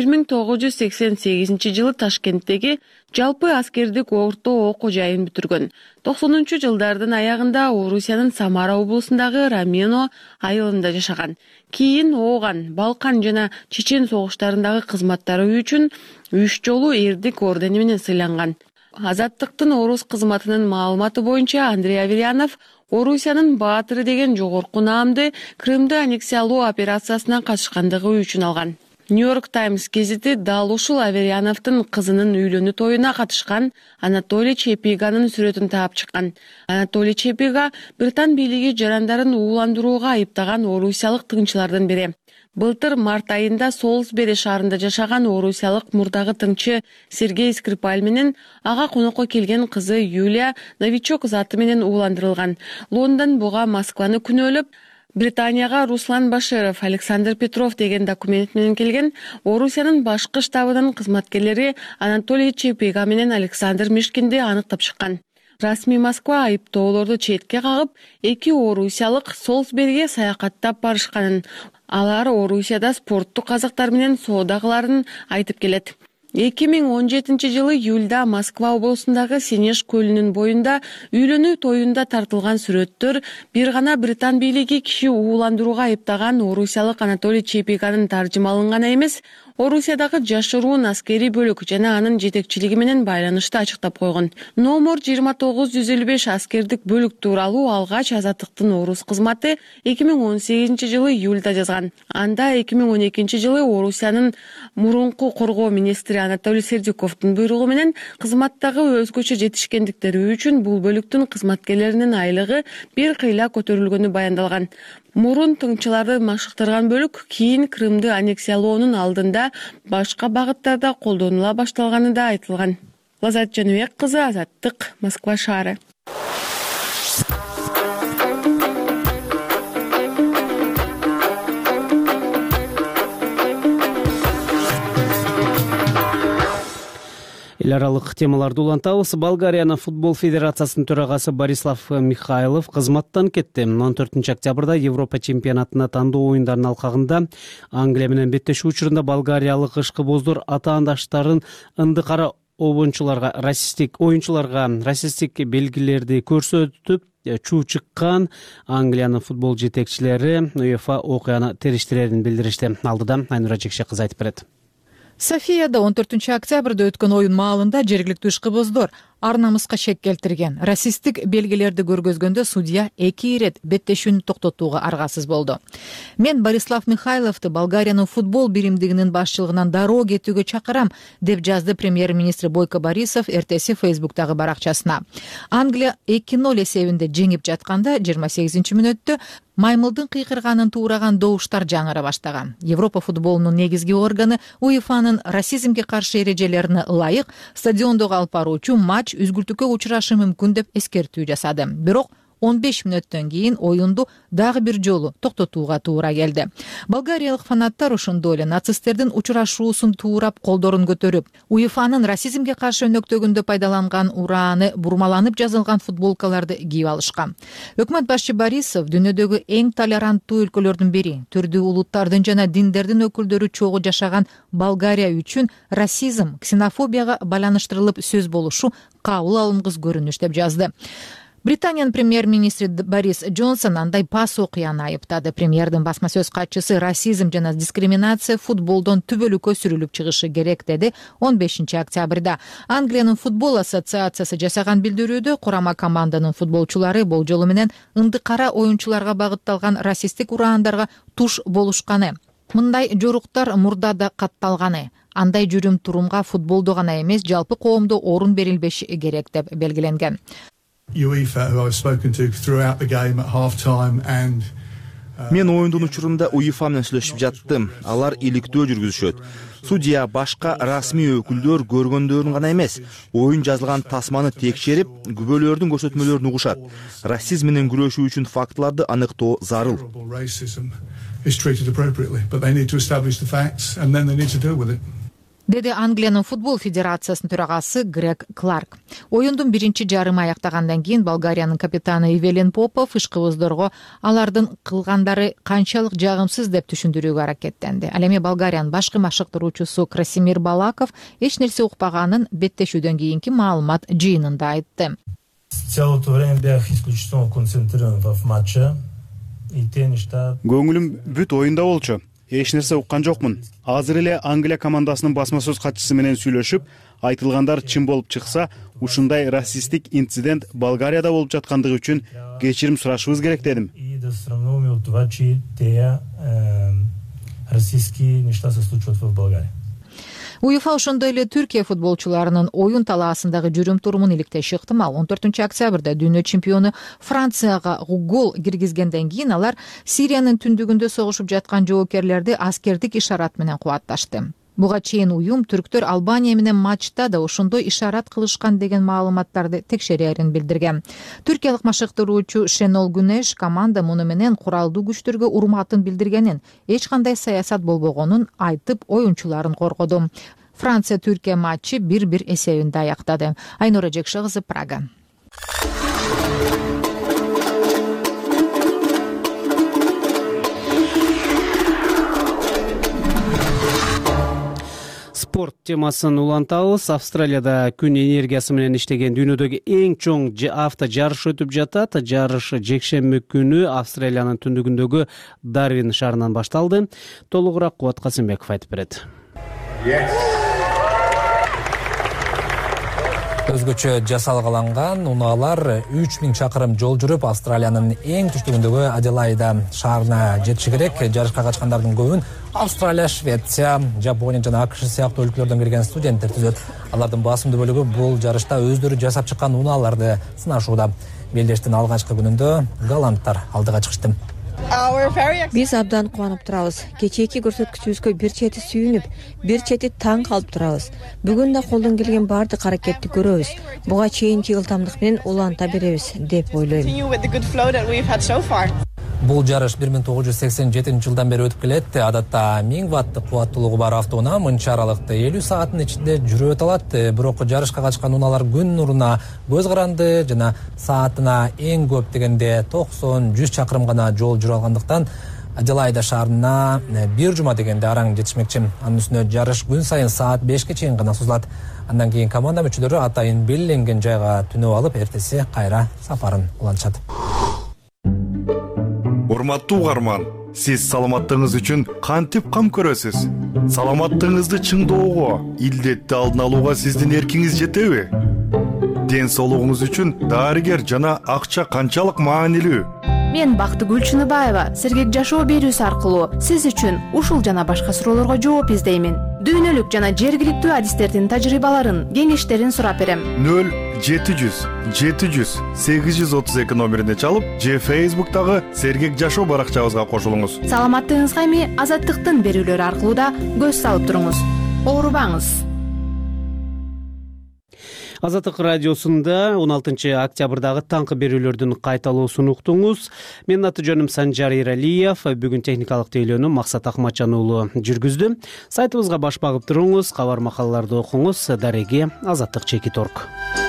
1988 жылы Ташкенттеги жалпы аскердик орто окуу жайын бүтүргөн. 90-жылдардын аягында Орусиянын Самара облусундагы Рамено айылында жашаган. Кийин Ооган, Балкан жана Чечен согуштарындагы кызматтары үчүн 3 жолу эрдик ордени менен сыйланган. Азаттыктын орус кызматынын маалыматы боюнча Андрей Аверьянов Орусиянын баатыры деген жогорку наамды Крымды аннексиялоо операциясына катышкандыгы үчүн алган. Нью-Йорк Таймс гезити дал ушул Аверьяновдун кызынын үйлөнүү тоюна катышкан Анатолий Чепиганын сүрөтүн таап чыккан. Анатолий Чепига Британ бийлиги жарандарын ууландырууга айыптаган орусиялык тыңчылардын бири. Былтыр март айында Солсбери шаарында жашаган орусиялык мурдагы тыңчы Сергей Скрипаль менен ага конокко келген кызы Юлия Новичок заты менен ууландырылган. Лондон буга Москваны күнөөлөп, Британияга Руслан Баширов, Александр Петров деген документ менен келген. Орусиянын башкы штабынын кызматкерлери Анатолий Чепига менен Александр Мишкинди аныктап чыккан. Расмий Москва айыптоолорду четке кагып, эки орусиялык Солсбериге саякаттап барышканын, алар Орусияда спорттук казактар менен соода кыларын айтып келет. 2017 жылы июлда Москва облусундагы Сенеж көлүнүн боюнда үйлөнүү тоюнда тартылган сүрөттөр бир гана Британ бийлиги киши ууландырууга айыптаган орусиялык Анатолий Чепиганын таржыма гана эмес, Орусиядагы жашыруун аскери бөлүк жана анын жетекчилиги менен байланышты ачыктап койгон. Номер 29-155 аскердик бөлүк тууралуу алгач Азаттыктын орус кызматы 2018 жылы июлда жазган. Анда 2012 жылы Орусиянын мурунку коргоо министри Анатолий Сердюковдун буйругу менен кызматтагы өзгөчө жетишкендиктери үчүн бул бөлүктүн кызматкерлеринин айлыгы бир кыйла көтөрүлгөнү баяндалган. Мурун тыңчыларды машыктырган бөлүк кийин Крымды аннексиялоонун алдында башка багыттарда колдонула башталганы да айтылган. Лазат Жаныбек кызы, Азаттык, Москва шаары. эл аралык темаларды улантабыз. Болгариянын футбол федерациясынын төрагасы Борислав Михайлов кызматтан кетти. 14 октябрда Европа чемпионатына тандоо оюндарынын алкагында Англия менен беттешүү учурунда болгариялык ышкыбоздор атаандаштарын ындыкара оюнчуларга расисттик белгилерди көрсөтүп чуу чыккан. Англиянын футбол жетекчилери УЕФА окуяны териштирерин билдиришти. Алдыда Айнура Жекше кыз айтып берет. Софияда 14 октябрда өткөн оюн маалында жергиликтүү ышкыбоздор ар намыска шек келтирген. Расисттик белгилерди көргөзгөндө судья 2 ирет беттешүүнү токтотууга аргасыз болду. Мен Борислав Михайловду Болгариянын футбол биримдигинин башчылыгынан дароо кетүүгө чакырам, деп жазды премьер-министр Бойко Борисов эртеси Фейсбуктагы баракчасына. Англия 2-0 эсебинде жеңип жатканда 28-мүнөттө маймылдын кыйкырганын туураган добуштар жаңыра баштаган. Европа футболунун негизги органы УЕФАнын расизмге каршы эрежелерине ылайык стадиондогу алып баруучу матч үзгүлтүккө учурашы мүмкүн деп эскертүү жасады. Бирок 15 мүнөттөн кийин оюнду дагы бир жолу токтотууга туура келди. Болгариялык фанаттар ошондой эле нацисттердин учурашуусун туурап колдорун көтөрүп, УЕФАнын расизмге каршы өнөктөгүндө пайдаланган урааны бурмаланып жазылган футболкаларды кийип алышкан. Өкмөт башчы Борисов дүйнөдөгү эң толеранттуу өлкөлөрдүн бири, түрдүү улуттардын жана диндердин өкүлдөрү чогуу жашаган Болгария үчүн расизм, ксенофобияга байланыштырылып сөз болушу кабыл алынгыс көрүнүш деп жазды. Британиянын премьер-министри Борис Джонсон андай пас окуяны айыптады. Премьердин басма сөз катчысы расизм жана дискриминация футболдон түбөлүккө сүрүлүп чыгышы керек деди 15 октябрда. Англиянын футбол ассоциациясы жасаган билдирүүдө курама команданын футболчулары болжолу менен ындыкара оюнчуларга багытталган расисттик ураандарга туш болушканы. Мындай жоруктар мурда да катталганы. Андай жүрүм-турумга футболдо гана эмес, жалпы коомдо орун берилбеши керек деп белгиленген. Мен оюндун учурунда УЕФА менен сүйлөшүп жаттым. Алар иликтөө жүргүзүшөт. Судья башка расмий өкүлдөр көргөндөрүн гана эмес, оюн жазылган тасманы текшерип, күбөлөрдүн көрсөтмөлөрүн угушат. Расизм менен күрөшүү үчүн фактыларды аныктоо зарыл. Деди Англиянын футбол федерациясынын төрагасы Грег Кларк. Оюндун биринчи жарымы аяктагандан кийин Болгариянын капитаны Ивелин Попов ышкыбоздорго алардын кылгандары канчалык жагымсыз деп түшүндүрүүгө аракеттенди. Ал эми Болгариянын башкы машыктыруучусу Красимир Балаков эч нерсе укпаганын беттешүүдөн кийинки маалымат жыйынында айтты. Көңүлүм бүт оюнда болчу. Эч нерсе уккан жокмун. Азыр эле Англия командасынын басма сөз катчысы менен сүйлөшүп, айтылгандар чын болуп чыкса, ушундай расисттик инцидент Болгарияда болуп жаткандыгы үчүн кечирим сурашыбыз керек дедим. УЕФА ошондой эле Түркия футболчуларынын оюн талаасындагы жүрүм-турумун иликтеши ыктымал. 14 октябрда дүйнө чемпиону Францияга гол киргизгенден кийин алар Сириянын түндүгүндө согушуп жаткан жоокерлерди аскердик ишарат менен кубатташты. Буга чейин уюм түрктөр Албания менен матчта да ошондой ишарат кылышкан деген маалыматтарды текшерерин билдирген. Түркиялык машыктыруучу Шенол Гүнеш команда муну менен куралдуу күчтөргө урматын билдиргенин, эч кандай саясат болбогонун айтып, оюнчуларын коргоду. Франция-Түркия матчы 1-1 эсебинде аяктады. Айнура Жекше кызы, Прага. Спорт темасын улантабыз. Австралияда күн энергиясы менен иштеген дүйнөдөгү эң чоң авто жарыш өтүп жатат. Жарыш жекшемби күнү Австралиянын түндүгүндөгү Дарвин шаарынан башталды. Толугураак Кубат Касымбеков айтып берет. Өзгөчө жасалгаланган унаалар 3000 чакырым жол жүрүп Австралиянын эң түштүгүндөгү Аделаида шаарына жетиши керек. Жарышка катышкандардын көбүн Австралия, Швеция, Жапония жана АКШ сыяктуу өлкөлөрдөн келген студенттер түзөт. Алардын басымдуу бөлүгү бул жарышта өздөрү жасап чыккан унааларды сынашууда. Белдештин алгачкы күнүндө голландтар алдыга чыгышты. Биз абдан кубанып турабыз. Кечээки көрсөткүчүбүзгө бир чети сүйүнүп, бир чети таң калып турабыз. Бүгүн да колдон келген баардык аракетти көрөбүз. Буга чейинки ылдамдык менен уланта беребиз деп ойлойм. Бул жарыш 1987 жылдан бери өтүп келет. Адатта 1000 ваттык кубаттуулугу бар автоунаа мынча аралыкта 50 сааттын ичинде жүрүп өтө алат. Бирок жарышка катышкан унаалар күн нуруна көз каранды жана саатына эң көп дегенде 90-100 чакырым гана жол жүрө алгандыктан Аделайда шаарына бир жума дегенде араң жетишмекчи. Анын үстүнө жарыш күн сайын саат 5ке чейин гана созулат. Андан кийин команда мүчөлөрү атайын белгиленген жайга түнөп алып, эртеси кайра сапарын улантышат. Урматтуу угарман, сиз саламаттыгыңыз үчүн кантип кам көрөсүз? Саламаттыгыңызды чыңдоого, илдетти алдын алууга сиздин эркиңиз жетеби? Ден соолугуңуз үчүн дарыгер жана акча канчалык маанилүү? Мен Бактыгүл Чыныбаева сергек жашоо берүүсү аркылуу сиз үчүн ушул жана башка суроолорго жооп издеймин. Дүйнөлүк жана жергиликтүү адистердин тажрыйбаларын, кеңештерин сурап берем. 0-700-832 номерине чалып, же Facebook'тагы сергек жашоо баракчабызга кошулуңуз. Саламаттыгыңызга эми Азаттыктын берүүлөрү аркылуу да көз салып туруңуз. Оорубаңыз. Азаттык радиосунда 16 октябрдагы таңкы берүүлөрдүн кайталоосун уктуңуз. Менин аты жөнүм Санжар Иралиев. Бүгүн техникалык тейлөөнү Максат Акматжан уулу жүргүздү. Сайтыбызга баш багып туруңуз, кабар макалаларды окуңуз. Дареги Азаттык _org.